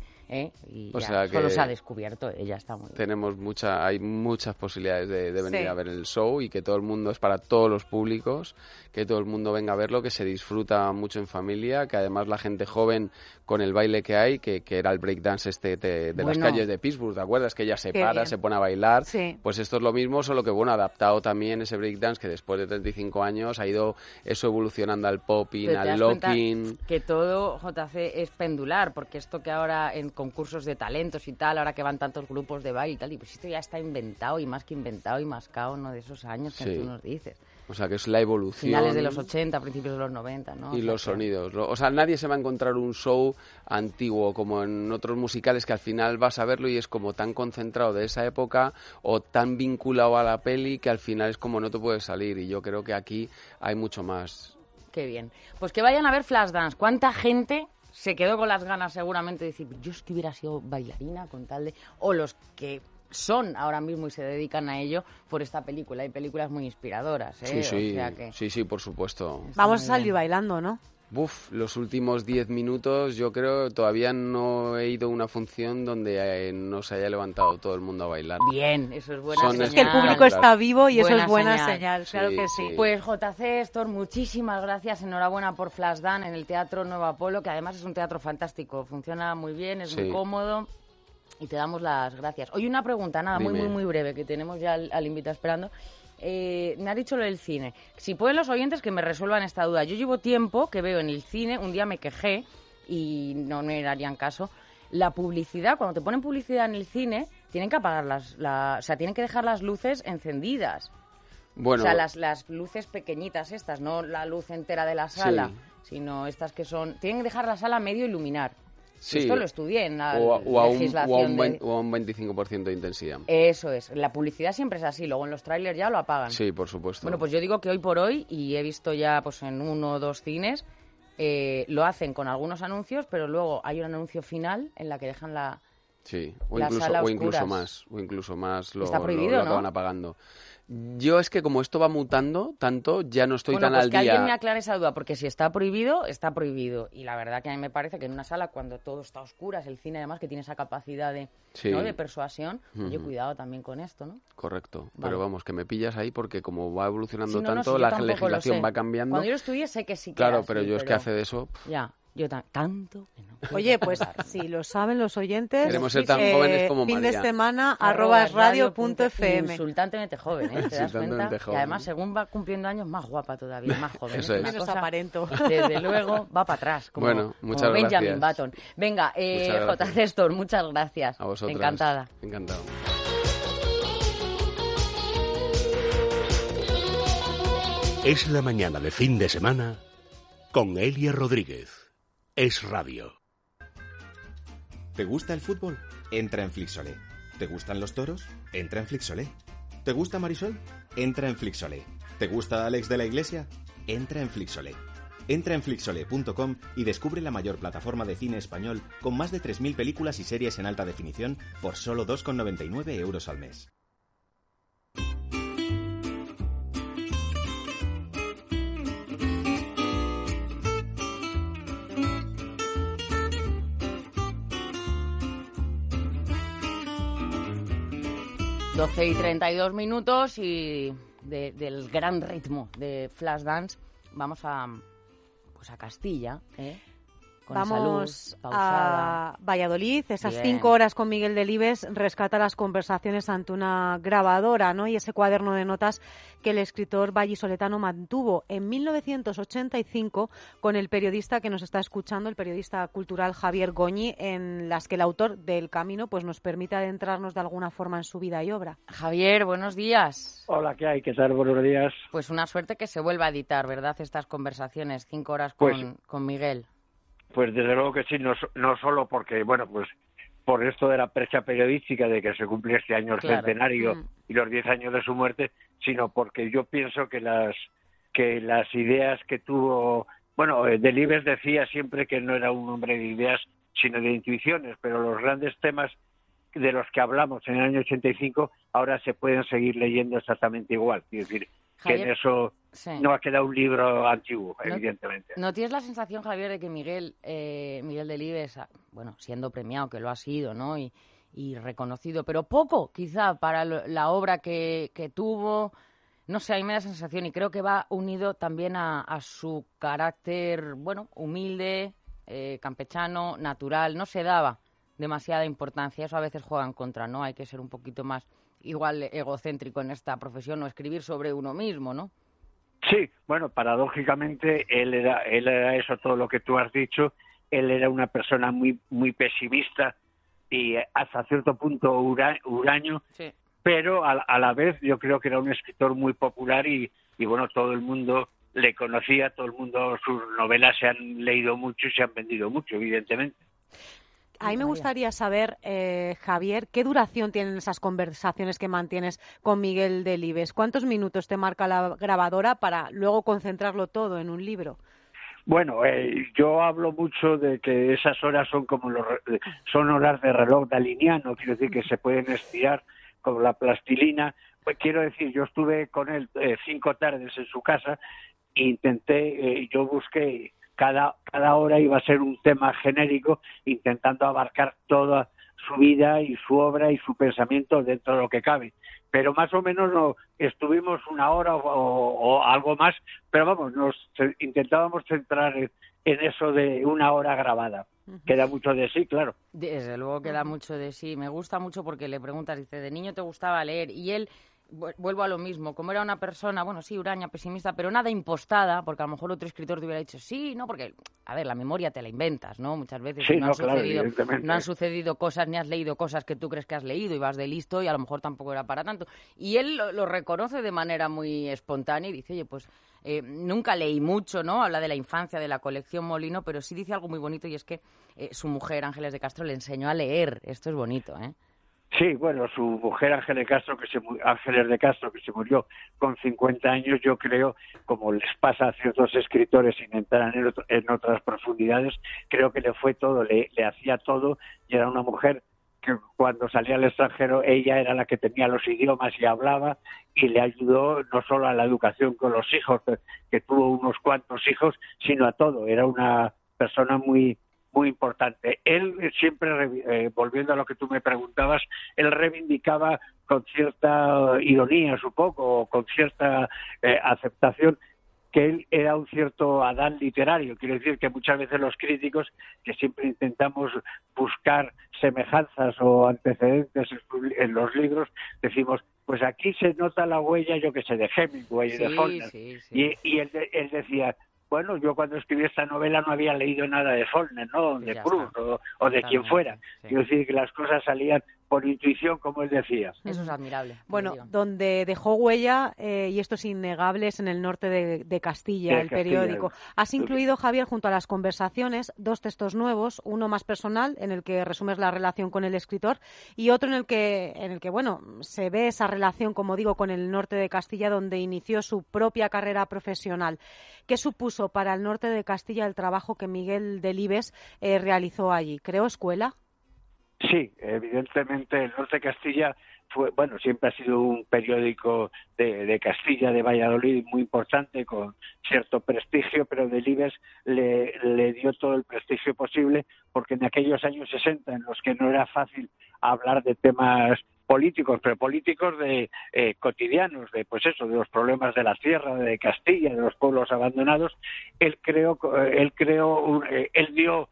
Y O ya, sea solo que se ha descubierto, ella está muy bien. Hay muchas posibilidades de venir Sí. a ver el show, y que todo el mundo, es para todos los públicos, que todo el mundo venga a verlo, que se disfruta mucho en familia, que además la gente joven, con el baile que hay, que era el breakdance de las Bueno. calles de Pittsburgh, ¿te acuerdas? Que ella se Qué para, bien. se pone a bailar. Sí. Pues esto es lo mismo, solo que adaptado también ese breakdance, que después de 35 años ha ido eso evolucionando al popping, Pero te al das cuenta locking. que todo, JC, es pendular, porque esto que ahora en concursos de talentos y tal, ahora que van tantos grupos de baile y tal, y pues esto ya está inventado, y más que inventado y mascado, ¿no? De esos años que Sí. tú nos dices. O sea, que es la evolución. Finales de los 80, principios de los 90, ¿no? Y O sea los que- sonidos. O sea, nadie se va a encontrar un show antiguo como en otros musicales, que al final vas a verlo y es como tan concentrado de esa época o tan vinculado a la peli que al final es como no te puedes salir. Y yo creo que aquí hay mucho más. Qué bien. Pues que vayan a ver Flashdance. ¿Cuánta gente se quedó con las ganas seguramente de decir, yo es que hubiera sido bailarina con tal de... O los que son ahora mismo y se dedican a ello por esta película. Hay películas muy inspiradoras, ¿eh? Sí, O sea que... sí, por supuesto. Vamos a muy salir bien. bailando, ¿no? Los últimos 10 minutos, yo creo, todavía no he ido a una función donde no se haya levantado todo el mundo a bailar. Bien, eso es buena Son señal. Es que el público Claro. está vivo y eso Buena es buena señal. señal, claro Sí, que sí. sí. Pues JC Héctor, muchísimas gracias, enhorabuena por Flashdance en el Teatro Nuevo Apolo, que además es un teatro fantástico, funciona muy bien, es muy Sí. cómodo y te damos las gracias. Oye, una pregunta, nada, muy, Dime. muy, muy breve, que tenemos ya al invitado esperando. Me ha dicho lo del cine. Si pueden los oyentes que me resuelvan esta duda. Yo llevo tiempo que veo en el cine, un día me quejé y no me harían caso. La publicidad, cuando te ponen publicidad en el cine, tienen que apagar o sea, tienen que dejar las luces encendidas. Bueno, O sea, las luces pequeñitas estas, no la luz entera de la sala, sino estas que son... Tienen que dejar la sala medio iluminar. sí, Esto lo estudié en la o a legislación de... un 25% de intensidad. Eso es. La publicidad siempre es así. Luego en los trailers ya lo apagan. Sí, por supuesto. Bueno, pues yo digo que hoy por hoy, y he visto ya pues en 1 o 2 cines, lo hacen con algunos anuncios, pero luego hay un anuncio final en la que dejan la... Sí, la sala o incluso más lo acaban apagando. Yo es que como esto va mutando tanto, ya no estoy tan pues al que día. Alguien me aclare esa duda, porque si está prohibido, está prohibido. Y la verdad que a mí me parece que en una sala, cuando todo está a oscuras, el cine además que tiene esa capacidad de, ¿no?, de persuasión, oye, cuidado también con esto, ¿no? Correcto, vale. Pero vamos, que me pillas ahí porque como va evolucionando Sí, tanto, la legislación va cambiando. Cuando yo lo estudié sé que sí que Claro, era pero así, yo es que hace de eso... Ya. Yo tanto que no. Oye, pues si lo saben los oyentes, queremos ser tan jóvenes como fin María. de semana @radio.fm. Insultantemente joven, ¿eh? ¿Te das cuenta? Joven. Que además, según va cumpliendo años, más guapa todavía, más joven. Eso es. Menos aparento. Desde luego, va para atrás, como, bueno, muchas como gracias. Benjamin Button. Venga, J. Cestor, muchas gracias. A vosotras. Encantada. Encantado. Es la mañana de fin de semana con Elia Rodríguez. Es Radio. ¿Te gusta el fútbol? Entra en Flixolé. ¿Te gustan los toros? Entra en Flixolé. ¿Te gusta Marisol? Entra en Flixolé. ¿Te gusta Alex de la Iglesia? Entra en Flixolé. Entra en flixolé.com y descubre la mayor plataforma de cine español con más de 3.000 películas y series en alta definición por solo 2,99 € al mes. Doce y 32 minutos y del gran ritmo de Flashdance vamos a Castilla, con vamos salud pausada. A Valladolid, esas Bien. 5 horas con Miguel Delibes rescata las conversaciones ante una grabadora, ¿no? Y ese cuaderno de notas que el escritor vallisoletano mantuvo en 1985 con el periodista que nos está escuchando, el periodista cultural Javier Goñi, en las que el autor del Camino pues nos permite adentrarnos de alguna forma en su vida y obra. Javier, buenos días. Hola, ¿qué hay? ¿Qué tal? Buenos días. Pues una suerte que se vuelva a editar, ¿verdad? Estas conversaciones, 5 horas con Miguel. Pues desde luego que sí, no solo porque, bueno, pues por esto de la brecha periodística de que se cumple este año el centenario y los 10 años de su muerte, sino porque yo pienso que las ideas que tuvo, bueno, Delibes decía siempre que no era un hombre de ideas, sino de intuiciones, pero los grandes temas de los que hablamos en el año 85 ahora se pueden seguir leyendo exactamente igual. Es decir, Javier, que en eso no ha quedado un libro antiguo, evidentemente. ¿No tienes la sensación, Javier, de que Miguel Delibes, bueno, siendo premiado, que lo ha sido, ¿no? Y reconocido, pero poco, quizá, para la obra que tuvo? No sé, a mí me da sensación y creo que va unido también a su carácter, bueno, humilde, campechano, natural. No se daba demasiada importancia, eso a veces juega en contra, ¿no? Hay que ser un poquito más igual egocéntrico en esta profesión o escribir sobre uno mismo, ¿no? Sí, bueno, paradójicamente él era eso, todo lo que tú has dicho. Él era una persona muy pesimista y hasta cierto punto huraño, sí. Pero a la vez yo creo que era un escritor muy popular y bueno, todo el mundo le conocía, todo el mundo, sus novelas se han leído mucho y se han vendido mucho, evidentemente. A mí me gustaría saber, Javier, ¿qué duración tienen esas conversaciones que mantienes con Miguel Delibes? ¿Cuántos minutos te marca la grabadora para luego concentrarlo todo en un libro? Bueno, yo hablo mucho de que esas horas son como son horas de reloj daliniano, quiero decir que se pueden estirar como la plastilina. Pues quiero decir, yo estuve con él 5 tardes en su casa e intenté, yo busqué cada hora iba a ser un tema genérico, intentando abarcar toda su vida y su obra y su pensamiento dentro de lo que cabe. Pero más o menos estuvimos 1 hora o algo más, pero vamos, intentábamos centrar en eso de 1 hora grabada. Queda mucho de sí, claro. Desde luego queda mucho de sí. Me gusta mucho porque le preguntas, dice, de niño te gustaba leer, y él... Vuelvo a lo mismo, como era una persona, bueno, sí, huraña, pesimista, pero nada impostada, porque a lo mejor otro escritor te hubiera dicho, sí, no, porque, a ver, la memoria te la inventas, ¿no? Muchas veces sí, no han sucedido cosas, ni has leído cosas que tú crees que has leído y vas de listo y a lo mejor tampoco era para tanto. Y él lo reconoce de manera muy espontánea y dice, oye, pues nunca leí mucho, ¿no? Habla de la infancia, de la colección Molino, pero sí dice algo muy bonito y es que su mujer, Ángeles de Castro, le enseñó a leer. Esto es bonito, ¿eh? Sí, bueno, su mujer Ángeles de Castro, que se murió con 50 años, yo creo, como les pasa a ciertos escritores sin entrar en otras profundidades, creo que le fue todo, le hacía todo, y era una mujer que cuando salía al extranjero ella era la que tenía los idiomas y hablaba, y le ayudó no solo a la educación con los hijos, que tuvo unos cuantos hijos, sino a todo. Era una persona muy importante. Él siempre, volviendo a lo que tú me preguntabas, él reivindicaba con cierta ironía, supongo, o con cierta aceptación, que él era un cierto Adán literario. Quiero decir que muchas veces los críticos, que siempre intentamos buscar semejanzas o antecedentes en los libros, decimos, pues aquí se nota la huella, yo que sé, de Hemingway y de Faulkner. Sí. Y él decía, bueno, yo cuando escribí esta novela no había leído nada de Faulkner, ¿no? De Proust o de quien fuera. Sí. Quiero decir que las cosas salían por intuición, como él decía. Eso es admirable. Bueno, donde dejó huella, y esto es innegable, es en el norte de Castilla, el periódico. Has incluido, Javier, junto a las conversaciones, 2 textos nuevos, uno más personal, en el que resumes la relación con el escritor, y otro en el que bueno, se ve esa relación, como digo, con el norte de Castilla, donde inició su propia carrera profesional. ¿Qué supuso para el norte de Castilla el trabajo que Miguel Delibes realizó allí? ¿Creó escuela? Sí, evidentemente el Norte de Castilla siempre ha sido un periódico de Castilla, de Valladolid, muy importante, con cierto prestigio, pero Delibes le dio todo el prestigio posible, porque en aquellos años 60, en los que no era fácil hablar de temas políticos, pero políticos de cotidianos, de los problemas de la tierra, de Castilla, de los pueblos abandonados, él dio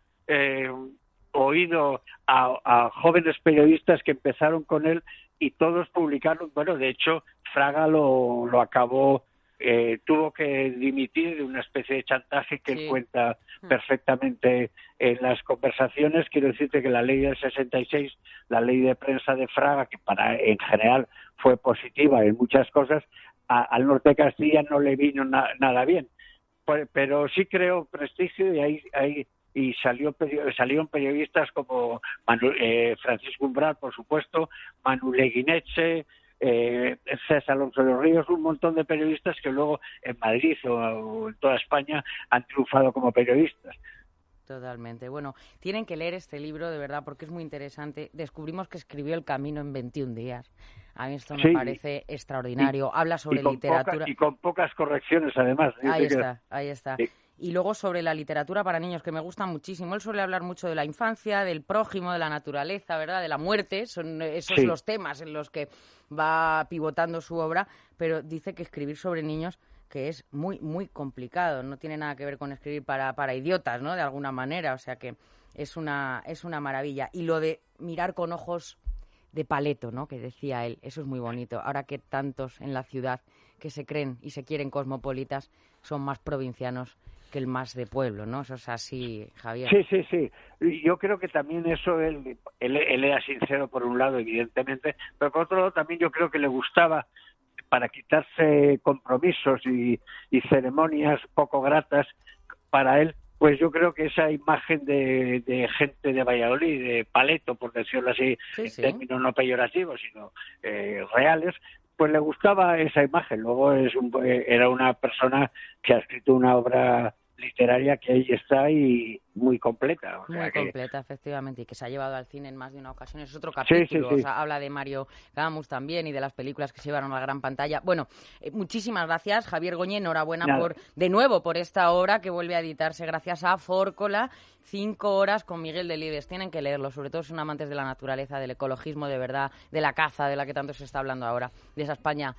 oído a jóvenes periodistas que empezaron con él, y todos publicaron. Bueno, de hecho, Fraga lo acabó, tuvo que dimitir de una especie de chantaje que él cuenta perfectamente en las conversaciones. Quiero decirte que la ley del 66, la ley de prensa de Fraga, que en general fue positiva en muchas cosas, al norte de Castilla no le vino nada bien. Pero sí creó prestigio, y salieron periodistas como Francisco Umbral, por supuesto, Manu Leguineche, César Alonso de los Ríos, un montón de periodistas que luego en Madrid o en toda España han triunfado como periodistas. Totalmente. Bueno, tienen que leer este libro, de verdad, porque es muy interesante. Descubrimos que escribió El Camino en 21 días. A mí esto me parece extraordinario. Habla sobre literatura. Y con pocas correcciones, además. Ahí está. Sí. Y luego sobre la literatura para niños, que me gusta muchísimo. Él suele hablar mucho de la infancia, del prójimo, de la naturaleza, ¿verdad? De la muerte. Son esos los temas en los que va pivotando su obra. Pero dice que escribir sobre niños, que es muy, muy complicado. No tiene nada que ver con escribir para idiotas, ¿no? De alguna manera. O sea que es una maravilla. Y lo de mirar con ojos de paleto, ¿no? Que decía él. Eso es muy bonito. Ahora que tantos en la ciudad que se creen y se quieren cosmopolitas son más provincianos que el más de pueblo, ¿no? Eso es así, Javier. Sí. Yo creo que también eso él era sincero por un lado, evidentemente, pero por otro lado también yo creo que le gustaba, para quitarse compromisos y ceremonias poco gratas para él, pues yo creo que esa imagen de gente de Valladolid, de paleto, por decirlo así, términos no peyorativos, sino reales, pues le gustaba esa imagen. Luego era una persona que ha escrito una obra literaria que ahí está y muy completa. Completa, efectivamente, y que se ha llevado al cine en más de una ocasión. Es otro capítulo. Sí. O sea, habla de Mario Camus también y de las películas que se llevaron a la gran pantalla. Bueno, muchísimas gracias, Javier Goñi. Enhorabuena de nuevo por esta obra que vuelve a editarse gracias a Fórcola. 5 horas con Miguel Delibes. Tienen que leerlo, sobre todo si son amantes de la naturaleza, del ecologismo de verdad, de la caza, de la que tanto se está hablando ahora, de esa España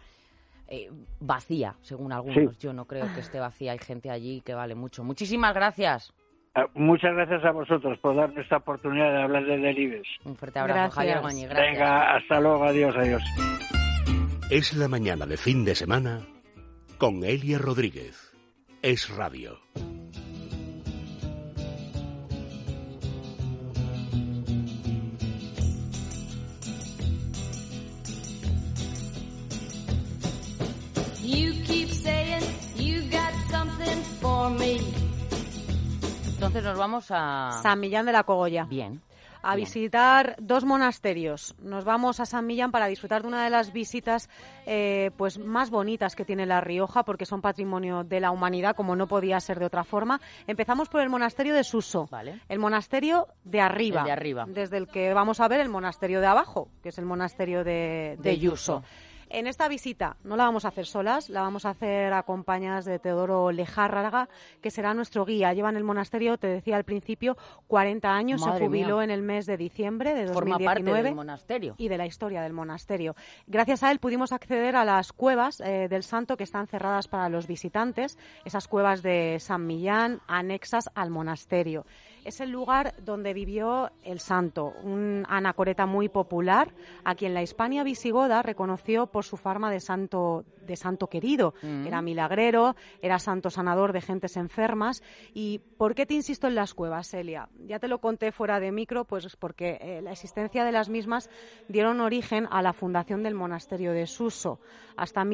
vacía, según algunos. Yo no creo que esté vacía. Hay gente allí que vale mucho. Muchísimas gracias. Muchas gracias a vosotros por darme esta oportunidad de hablar de Delibes. Un fuerte abrazo, Javier Goñi. Gracias. Venga, hasta luego. Adiós. Es la mañana de fin de semana con Elia Rodríguez. Es Radio. Entonces nos vamos a San Millán de la Cogolla. Bien. a visitar 2 monasterios. Nos vamos a San Millán para disfrutar de una de las visitas pues más bonitas que tiene La Rioja, porque son patrimonio de la humanidad, como no podía ser de otra forma. Empezamos por el monasterio de Suso, Vale. el monasterio de arriba, El de arriba. desde el que vamos a ver el monasterio de abajo, que es el monasterio de Yuso. En esta visita no la vamos a hacer solas, la vamos a hacer acompañadas de Teodoro Lejárraga, que será nuestro guía. Lleva en el monasterio, te decía al principio, 40 años, Madre se jubiló mía. en el mes de diciembre de 2019. Forma parte del monasterio. Y de la historia del monasterio. Gracias a él pudimos acceder a las cuevas del santo que están cerradas para los visitantes, esas cuevas de San Millán anexas al monasterio. Es el lugar donde vivió el santo, un anacoreta muy popular, a quien la Hispania visigoda reconoció por su fama de santo querido. Era milagrero, era santo sanador de gentes enfermas. ¿Y por qué te insisto en las cuevas, Elia? Ya te lo conté fuera de micro, pues porque la existencia de las mismas dieron origen a la fundación del monasterio de Suso. Hasta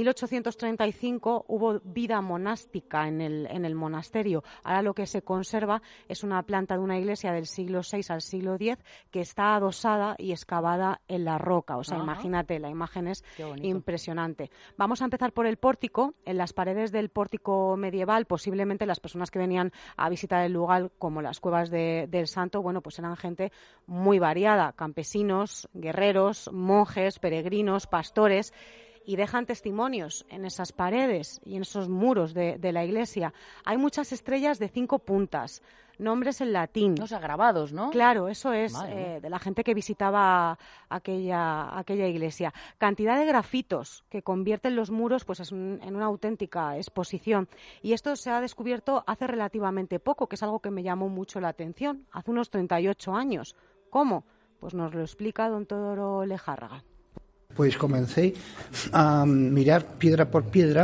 1835 hubo vida monástica en el monasterio. Ahora lo que se conserva es una planta de una iglesia del siglo VI al siglo X que está adosada y excavada en la roca. O sea, imagínate, la imagen es impresionante. Vamos a empezar por el pórtico. En las paredes del pórtico medieval, posiblemente las personas que venían a visitar el lugar, como las cuevas del santo, bueno, pues eran gente muy variada, campesinos, guerreros, monjes, peregrinos, pastores, y dejan testimonios en esas paredes y en esos muros de la iglesia. Hay muchas estrellas de 5 puntas, nombres en latín. O sea, grabados, ¿no? Claro, eso es, de la gente que visitaba aquella iglesia. Cantidad de grafitos que convierten los muros pues en una auténtica exposición. Y esto se ha descubierto hace relativamente poco, que es algo que me llamó mucho la atención, hace unos 38 años. ¿Cómo? Pues nos lo explica don Teodoro Lejárraga. Pues comencé a mirar piedra por piedra,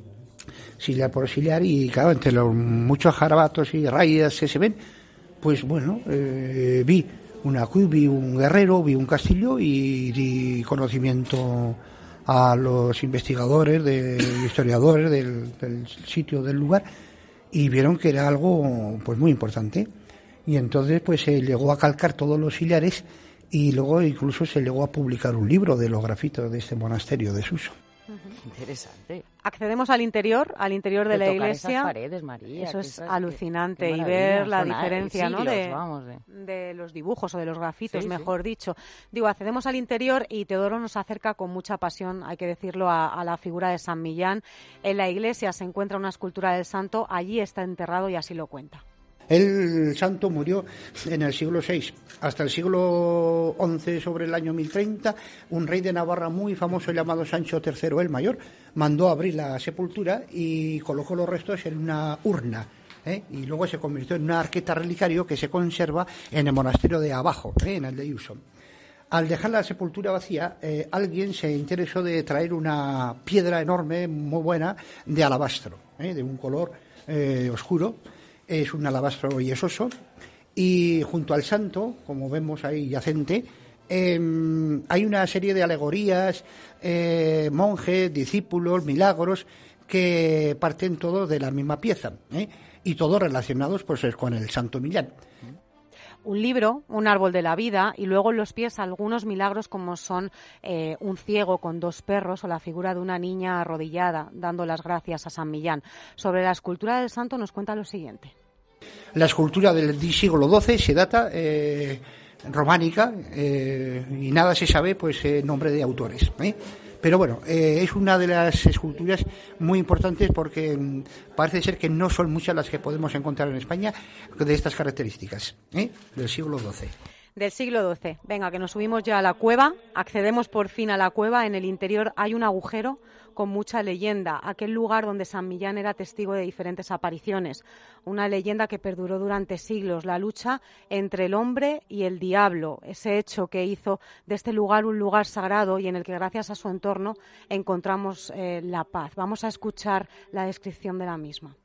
sillar por sillar, y claro, entre los muchos garabatos y rayas que se ven, pues bueno, vi una cruz, vi un guerrero, vi un castillo y di conocimiento a los investigadores, historiadores del sitio, del lugar, y vieron que era algo pues muy importante. Y entonces pues se llegó a calcar todos los sillares y luego incluso se llegó a publicar un libro de los grafitos de este monasterio de Suso. Interesante. Accedemos al interior de la iglesia. Esas paredes, María, eso es esas, alucinante, qué y ver la maravilla. diferencia, Siglos, ¿no? de los dibujos o de los grafitos, Sí, mejor dicho. Digo, accedemos al interior y Teodoro nos acerca con mucha pasión, hay que decirlo, a la figura de San Millán. En la iglesia se encuentra una escultura del santo, allí está enterrado y así lo cuenta. El santo murió en el siglo VI. Hasta el siglo XI, sobre el año 1030, un rey de Navarra muy famoso llamado Sancho III el Mayor mandó abrir la sepultura y colocó los restos en una urna. Y luego se convirtió en una arqueta relicario que se conserva en el monasterio de abajo, en el de Yuso. Al dejar la sepultura vacía, alguien se interesó de traer una piedra enorme, muy buena, de alabastro, de un color oscuro. Es un alabastro yesoso, y junto al santo, como vemos ahí yacente, hay una serie de alegorías, monjes, discípulos, milagros, que parten todos de la misma pieza, y todos relacionados pues con el santo Millán. Un libro, un árbol de la vida, y luego en los pies algunos milagros como son un ciego con 2 perros o la figura de una niña arrodillada dando las gracias a San Millán. Sobre la escultura del santo nos cuenta lo siguiente. La escultura del siglo XII se data románica, y nada se sabe pues nombre de autores. Pero bueno, es una de las esculturas muy importantes porque parece ser que no son muchas las que podemos encontrar en España de estas características, del siglo XII. Del siglo XII. Venga, que nos subimos ya a la cueva, accedemos por fin a la cueva. En el interior hay un agujero con mucha leyenda, aquel lugar donde San Millán era testigo de diferentes apariciones. Una leyenda que perduró durante siglos, la lucha entre el hombre y el diablo, ese hecho que hizo de este lugar un lugar sagrado y en el que gracias a su entorno encontramos la paz. Vamos a escuchar la descripción de la misma.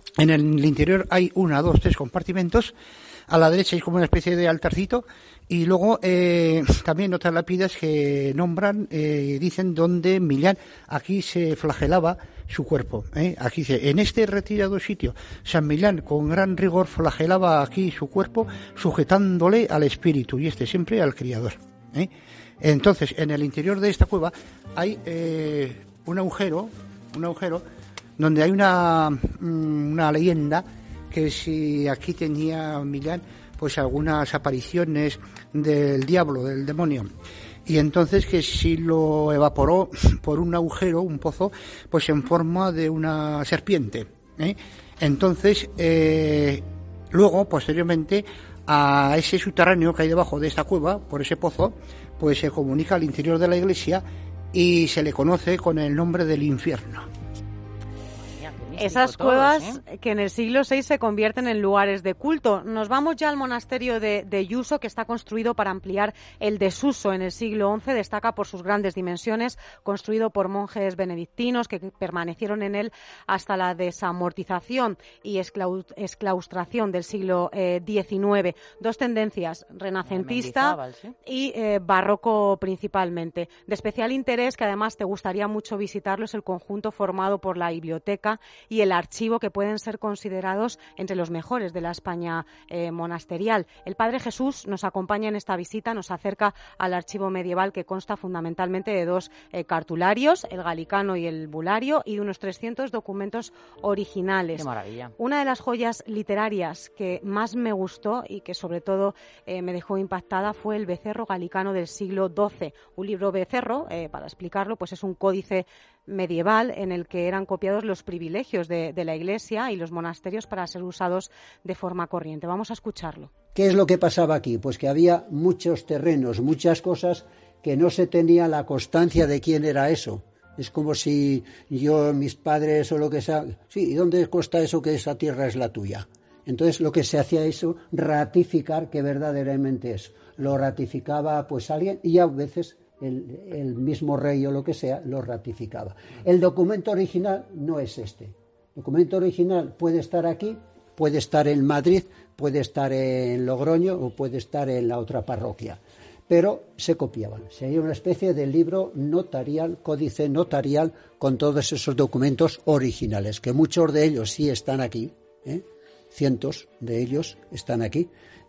En el interior hay 1, 2, 3 compartimentos. A la derecha hay como una especie de altarcito. Y luego también otras lápidas que nombran, dicen dónde Millán aquí se flagelaba su cuerpo. Aquí dice, en este retirado sitio, San Millán con gran rigor flagelaba aquí su cuerpo, sujetándole al espíritu, y siempre al Criador. Entonces, en el interior de esta cueva hay un agujero donde hay una leyenda que si aquí tenía Millán pues algunas apariciones del diablo, del demonio, y entonces que si lo evaporó por un agujero, un pozo, pues en forma de una serpiente. Entonces, luego, posteriormente, a ese subterráneo que hay debajo de esta cueva, por ese pozo, pues se comunica al interior de la iglesia y se le conoce con el nombre del infierno. Esas cuevas que en el siglo VI se convierten en lugares de culto. Nos vamos ya al monasterio de Yuso, que está construido para ampliar el desuso en el siglo XI. Destaca por sus grandes dimensiones, construido por monjes benedictinos que permanecieron en él hasta la desamortización y exclaustración del siglo XIX. Dos tendencias, renacentista y barroco principalmente. De especial interés, que además te gustaría mucho visitarlo, es el conjunto formado por la biblioteca y el archivo, que pueden ser considerados entre los mejores de la España monasterial. El Padre Jesús nos acompaña en esta visita, nos acerca al archivo medieval, que consta fundamentalmente de 2 cartularios, el galicano y el bulario, y de unos 300 documentos originales. ¡Qué maravilla! Una de las joyas literarias que más me gustó y que sobre todo me dejó impactada fue el Becerro Galicano del siglo XII. Un libro becerro, para explicarlo, pues es un códice medieval en el que eran copiados los privilegios de la Iglesia y los monasterios para ser usados de forma corriente. Vamos a escucharlo. ¿Qué es lo que pasaba aquí? Pues que había muchos terrenos, muchas cosas que no se tenía la constancia de quién era eso. Es como si mis padres o lo que sea, sí, ¿y dónde consta eso que esa tierra es la tuya? Entonces lo que se hacía eso, ratificar que verdaderamente es. Lo ratificaba pues alguien y a veces el mismo rey o lo que sea lo ratificaba. El documento original no es este. El documento original puede estar aquí, puede estar en Madrid, puede estar en Logroño o puede estar en la otra parroquia. Pero se copiaban. Sería una especie de libro notarial, códice notarial, con todos esos documentos originales, que muchos de ellos sí están aquí, cientos de ellos están aquí.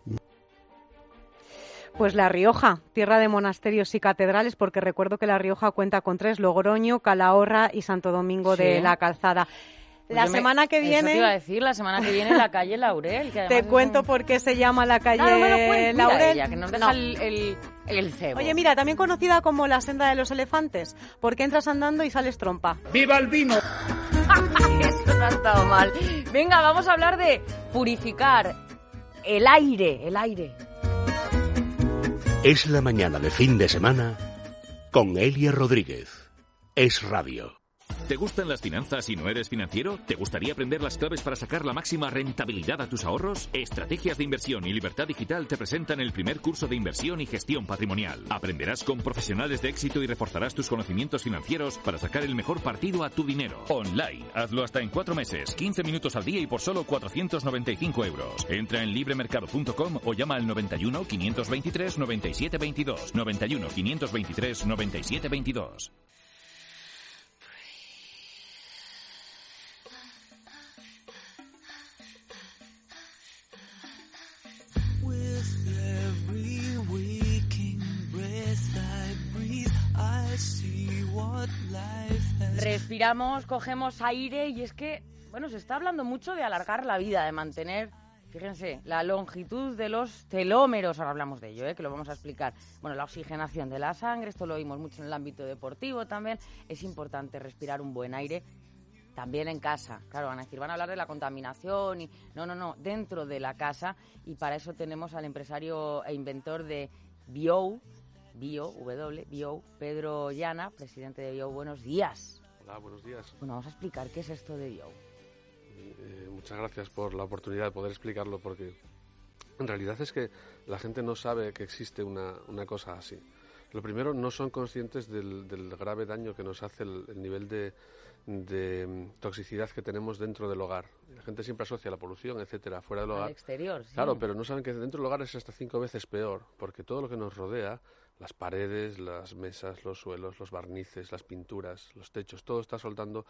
Pues La Rioja, tierra de monasterios y catedrales, porque recuerdo que La Rioja cuenta con 3, Logroño, Calahorra y Santo Domingo de la Calzada. La semana que viene... Eso te iba a decir, la semana que viene la calle Laurel. Que te cuento por qué se llama la calle Laurel. Ella, que nos deja el cebo. Oye, mira, también conocida como la senda de los elefantes, porque entras andando y sales trompa. ¡Viva el vino! Eso no ha estado mal. Venga, vamos a hablar de purificar el aire. Es la mañana de fin de semana con Elia Rodríguez. Es Radio. ¿Te gustan las finanzas y no eres financiero? ¿Te gustaría aprender las claves para sacar la máxima rentabilidad a tus ahorros? Estrategias de Inversión y Libertad Digital te presentan el primer curso de inversión y gestión patrimonial. Aprenderás con profesionales de éxito y reforzarás tus conocimientos financieros para sacar el mejor partido a tu dinero. Online. Hazlo hasta en 4 meses, 15 minutos al día y por solo 495 euros. Entra en libremercado.com o llama al 91 523 9722. 91 523 9722. Respiramos, cogemos aire y es que, bueno, se está hablando mucho de alargar la vida, de mantener, fíjense, la longitud de los telómeros, ahora hablamos de ello, que lo vamos a explicar. Bueno, la oxigenación de la sangre, esto lo vimos mucho en el ámbito deportivo también, es importante respirar un buen aire. También en casa, claro, van a hablar de la contaminación y no, dentro de la casa, y para eso tenemos al empresario e inventor de Biou, Pedro Llana, presidente de Biou. Buenos días. Hola, buenos días. Bueno, vamos a explicar qué es esto de Biou. Muchas gracias por la oportunidad de poder explicarlo, porque en realidad es que la gente no sabe que existe una cosa así. Lo primero, no son conscientes del grave daño que nos hace el nivel de toxicidad que tenemos dentro del hogar. La gente siempre asocia la polución, etcétera, fuera del hogar. Al exterior, sí. Claro, pero no saben que dentro del hogar es hasta 5 veces peor, porque todo lo que nos rodea, las paredes, las mesas, los suelos, los barnices, las pinturas, los techos, todo está soltando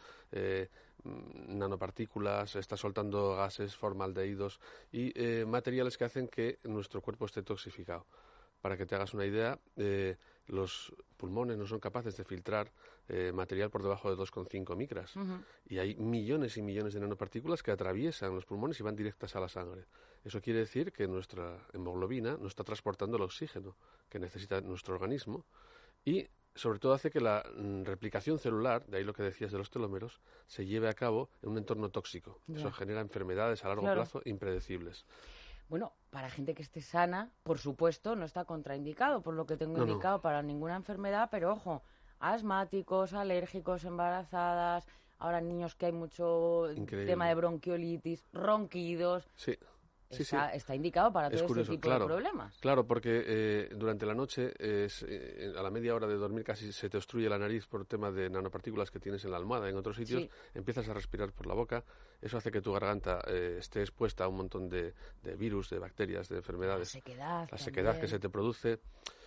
nanopartículas, está soltando gases, formaldehídos y materiales que hacen que nuestro cuerpo esté toxificado. Para que te hagas una idea, los pulmones no son capaces de filtrar material por debajo de 2,5 micras. Y hay millones y millones de nanopartículas que atraviesan los pulmones y van directas a la sangre. Eso quiere decir que nuestra hemoglobina no está transportando el oxígeno que necesita nuestro organismo y sobre todo hace que la replicación celular, de ahí lo que decías de los telómeros, se lleve a cabo en un entorno tóxico. Ya. Eso genera enfermedades a largo plazo impredecibles. Bueno, para gente que esté sana, por supuesto, no está contraindicado, por lo que tengo indicado, para ninguna enfermedad, pero ojo, asmáticos, alérgicos, embarazadas, ahora niños que hay mucho tema de bronquiolitis, ronquidos. Sí. Está indicado para todo este tipo de problemas. Claro, porque durante la noche, a la media hora de dormir casi se te obstruye la nariz por tema de nanopartículas que tienes en la almohada, en otros sitios, empiezas a respirar por la boca, eso hace que tu garganta esté expuesta a un montón de virus, de bacterias, de enfermedades. La sequedad que se te produce.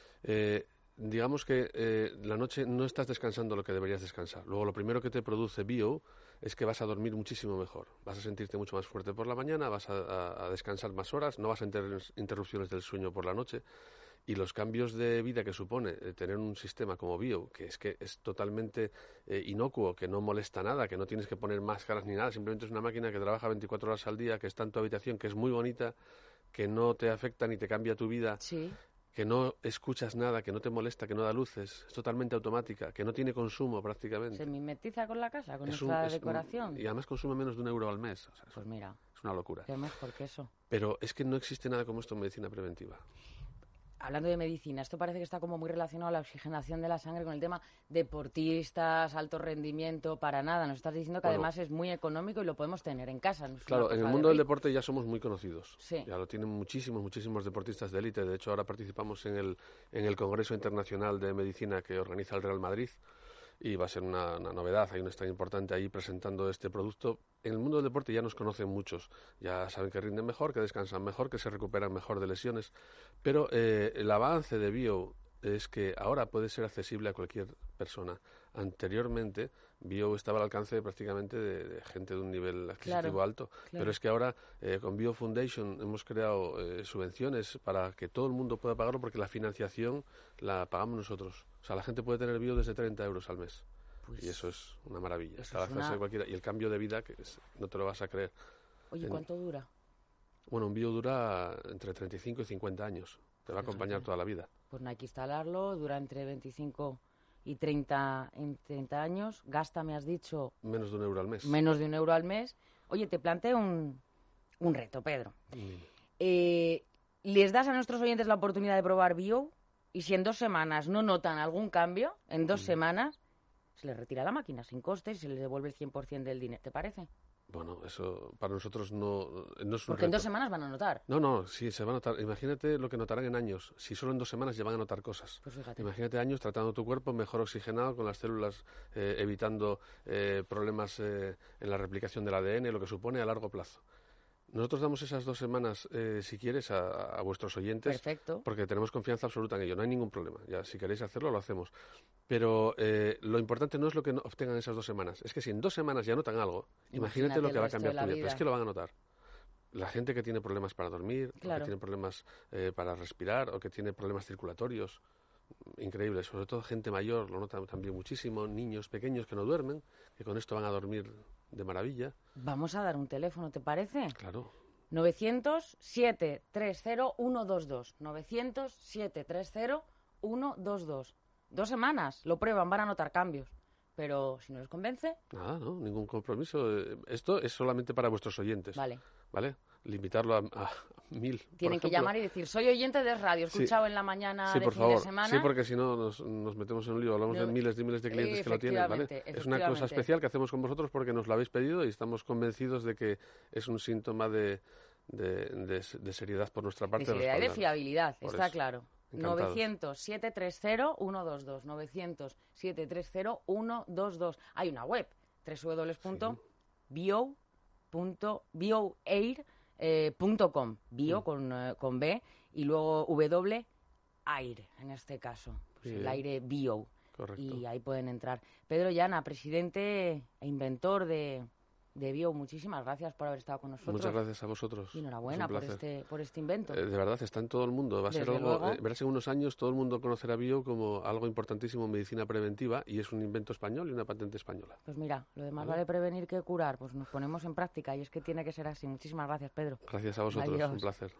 Digamos que la noche no estás descansando lo que deberías descansar. Luego, lo primero que te produce bio es que vas a dormir muchísimo mejor. Vas a sentirte mucho más fuerte por la mañana, vas a descansar más horas, no vas a tener interrupciones del sueño por la noche. Y los cambios de vida que supone tener un sistema como bio, que es totalmente inocuo, que no molesta nada, que no tienes que poner máscaras ni nada, simplemente es una máquina que trabaja 24 horas al día, que está en tu habitación, que es muy bonita, que no te afecta ni te cambia tu vida. Sí. Que no escuchas nada, que no te molesta, que no da luces, es totalmente automática, que no tiene consumo prácticamente. Se mimetiza con la casa, con nuestra decoración. Y además consume menos de €1 al mes. O sea, pues mira, es una locura. Qué mejor que eso. Pero es que no existe nada como esto en medicina preventiva. Hablando de medicina, esto parece que está como muy relacionado a la oxigenación de la sangre con el tema deportistas, alto rendimiento, para nada. Nos estás diciendo que además es muy económico y lo podemos tener en casa. Claro, en el mundo del deporte ya somos muy conocidos. Sí. Ya lo tienen muchísimos deportistas de élite. De hecho, ahora participamos en el Congreso Internacional de Medicina que organiza el Real Madrid. Y va a ser una novedad, hay un stand importante ahí presentando este producto. En el mundo del deporte ya nos conocen muchos, ya saben que rinden mejor, que descansan mejor, que se recuperan mejor de lesiones, pero el avance de bio es que ahora puede ser accesible a cualquier persona. Anteriormente, bio estaba al alcance prácticamente de gente de un nivel adquisitivo alto, pero es que ahora con Bio Foundation hemos creado subvenciones para que todo el mundo pueda pagarlo porque la financiación la pagamos nosotros. O sea, la gente puede tener bio desde 30 euros al mes. Pues y eso es una maravilla. Está al alcance de cualquiera. Y el cambio de vida, no te lo vas a creer. Oye, ¿cuánto dura? Bueno, un bio dura entre 35 y 50 años. Te va a acompañar toda la vida. Pues no hay que instalarlo, dura entre 25 y 30 años. Gasta, me has dicho... Menos de €1 al mes. Menos de €1 al mes. Oye, te planteo un reto, Pedro. ¿Les das a nuestros oyentes la oportunidad de probar bio? Y si en 2 semanas no notan algún cambio, en 2 semanas se les retira la máquina sin costes y se les devuelve el 100% del dinero. ¿Te parece? Bueno, eso para nosotros no es un Porque en reto. 2 semanas van a notar. No, sí, se va a notar. Imagínate lo que notarán en años. Si solo en 2 semanas ya van a notar cosas. Pues fíjate. Imagínate años tratando tu cuerpo mejor oxigenado, con las células evitando problemas en la replicación del ADN, lo que supone a largo plazo. Nosotros damos esas 2 semanas, si quieres, a vuestros oyentes. Perfecto. Porque tenemos confianza absoluta en ello. No hay ningún problema. Ya, si queréis hacerlo, lo hacemos. Pero lo importante no es lo que obtengan esas 2 semanas. Es que si en 2 semanas ya notan algo, imagínate lo que va a cambiar tu vida. Pero es que lo van a notar. La gente que tiene problemas para dormir, o que tiene problemas para respirar, o que tiene problemas circulatorios, increíble. Sobre todo gente mayor lo nota también muchísimo. Niños pequeños que no duermen, que con esto van a dormir de maravilla. Vamos a dar un teléfono, ¿te parece? Claro. 900-730-122. 900-730-122. 2 semanas, lo prueban, van a notar cambios. Pero si no les convence... Nada, no, ningún compromiso. Esto es solamente para vuestros oyentes. Vale. Limitarlo a 1000. Tienen que llamar y decir, soy oyente de radio, he escuchado en la mañana de fin de semana. Sí, porque si no nos metemos en un lío. Hablamos de miles de clientes que lo tienen, ¿vale? Es una cosa especial que hacemos con vosotros porque nos lo habéis pedido y estamos convencidos de que es un síntoma de seriedad por nuestra parte. De seriedad y de fiabilidad, está claro. Encantados. 900-730-122. 900-730-122. Hay una web, www.bioair.com, bio con B y luego air en este caso, pues el aire bio. Correcto. Y ahí pueden entrar. Pedro Llana, presidente e inventor de Bio, muchísimas gracias por haber estado con nosotros. Muchas gracias a vosotros. Y enhorabuena por este invento. De verdad, está en todo el mundo. Va a ser algo, verás, en unos años todo el mundo conocerá Bio como algo importantísimo en medicina preventiva, y es un invento español y una patente española. Pues mira, lo demás vale prevenir que curar, pues nos ponemos en práctica, y es que tiene que ser así. Muchísimas gracias, Pedro. Gracias a vosotros. Adiós. Un placer.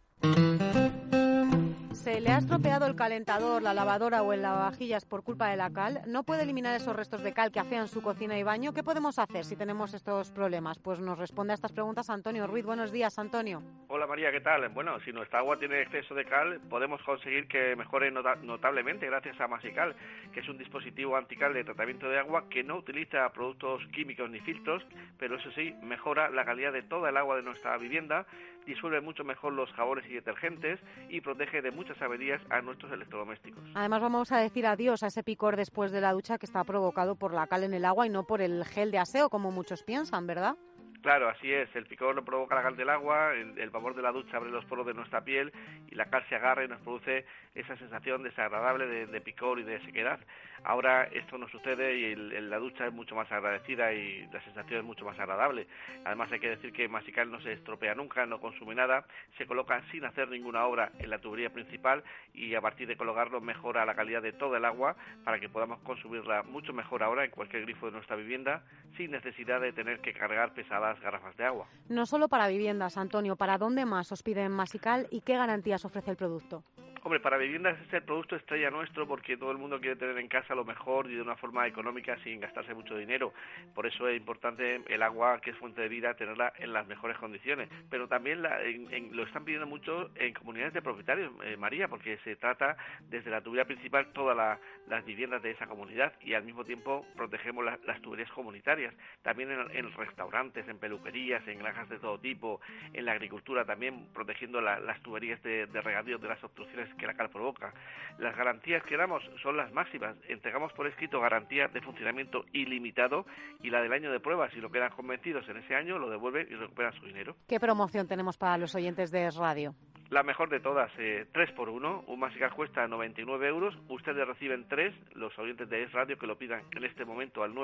¿Se le ha estropeado el calentador, la lavadora o el lavavajillas por culpa de la cal? ¿No puede eliminar esos restos de cal que afean su cocina y baño? ¿Qué podemos hacer si tenemos estos problemas? Pues nos responde a estas preguntas Antonio Ruiz. Buenos días, Antonio. Hola, María, ¿qué tal? Bueno, si nuestra agua tiene exceso de cal, podemos conseguir que mejore notablemente gracias a Masical, que es un dispositivo antical de tratamiento de agua que no utiliza productos químicos ni filtros, pero eso sí, mejora la calidad de toda el agua de nuestra vivienda, disuelve mucho mejor los jabones y detergentes y protege de muchas averías a nuestros electrodomésticos. Además, vamos a decir adiós a ese picor después de la ducha que está provocado por la cal en el agua y no por el gel de aseo, como muchos piensan, ¿verdad? Claro, así es. El picor lo provoca la cal del agua, el vapor de la ducha abre los poros de nuestra piel y la cal se agarra y nos produce esa sensación desagradable de picor y de sequedad. Ahora esto no sucede y la ducha es mucho más agradecida y la sensación es mucho más agradable. Además hay que decir que Masical no se estropea nunca, no consume nada, se coloca sin hacer ninguna obra en la tubería principal y a partir de colocarlo mejora la calidad de todo el agua para que podamos consumirla mucho mejor ahora en cualquier grifo de nuestra vivienda sin necesidad de tener que cargar pesadas garrafas de agua. No solo para viviendas, Antonio, ¿para dónde más os piden Masical y qué garantías ofrece el producto? Hombre, para viviendas es el producto estrella nuestro porque todo el mundo quiere tener en casa lo mejor y de una forma económica sin gastarse mucho dinero. Por eso es importante el agua, que es fuente de vida, tenerla en las mejores condiciones. Pero también lo están pidiendo mucho en comunidades de propietarios, María, porque se trata desde la tubería principal todas las viviendas de esa comunidad y al mismo tiempo protegemos las tuberías comunitarias. También en restaurantes, en peluquerías, en granjas de todo tipo, en la agricultura también protegiendo las tuberías de regadío de las obstrucciones que la cal provoca. Las garantías que damos son las máximas. Entregamos por escrito garantía de funcionamiento ilimitado y la del año de prueba. Si lo quedan convencidos en ese año, lo devuelven y recuperan su dinero. ¿Qué promoción tenemos para los oyentes de Es Radio? La mejor de todas, 3x1, un Masical cuesta 99 euros, ustedes reciben 3, los oyentes de Es Radio que lo pidan en este momento al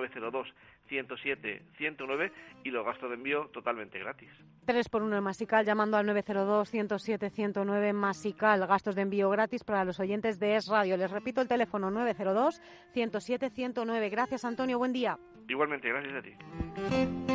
902-107-109 y los gastos de envío totalmente gratis. 3x1 el Masical, llamando al 902-107-109, Masical, gastos de envío gratis para los oyentes de Es Radio. Les repito el teléfono 902-107-109. Gracias, Antonio, buen día. Igualmente, gracias a ti.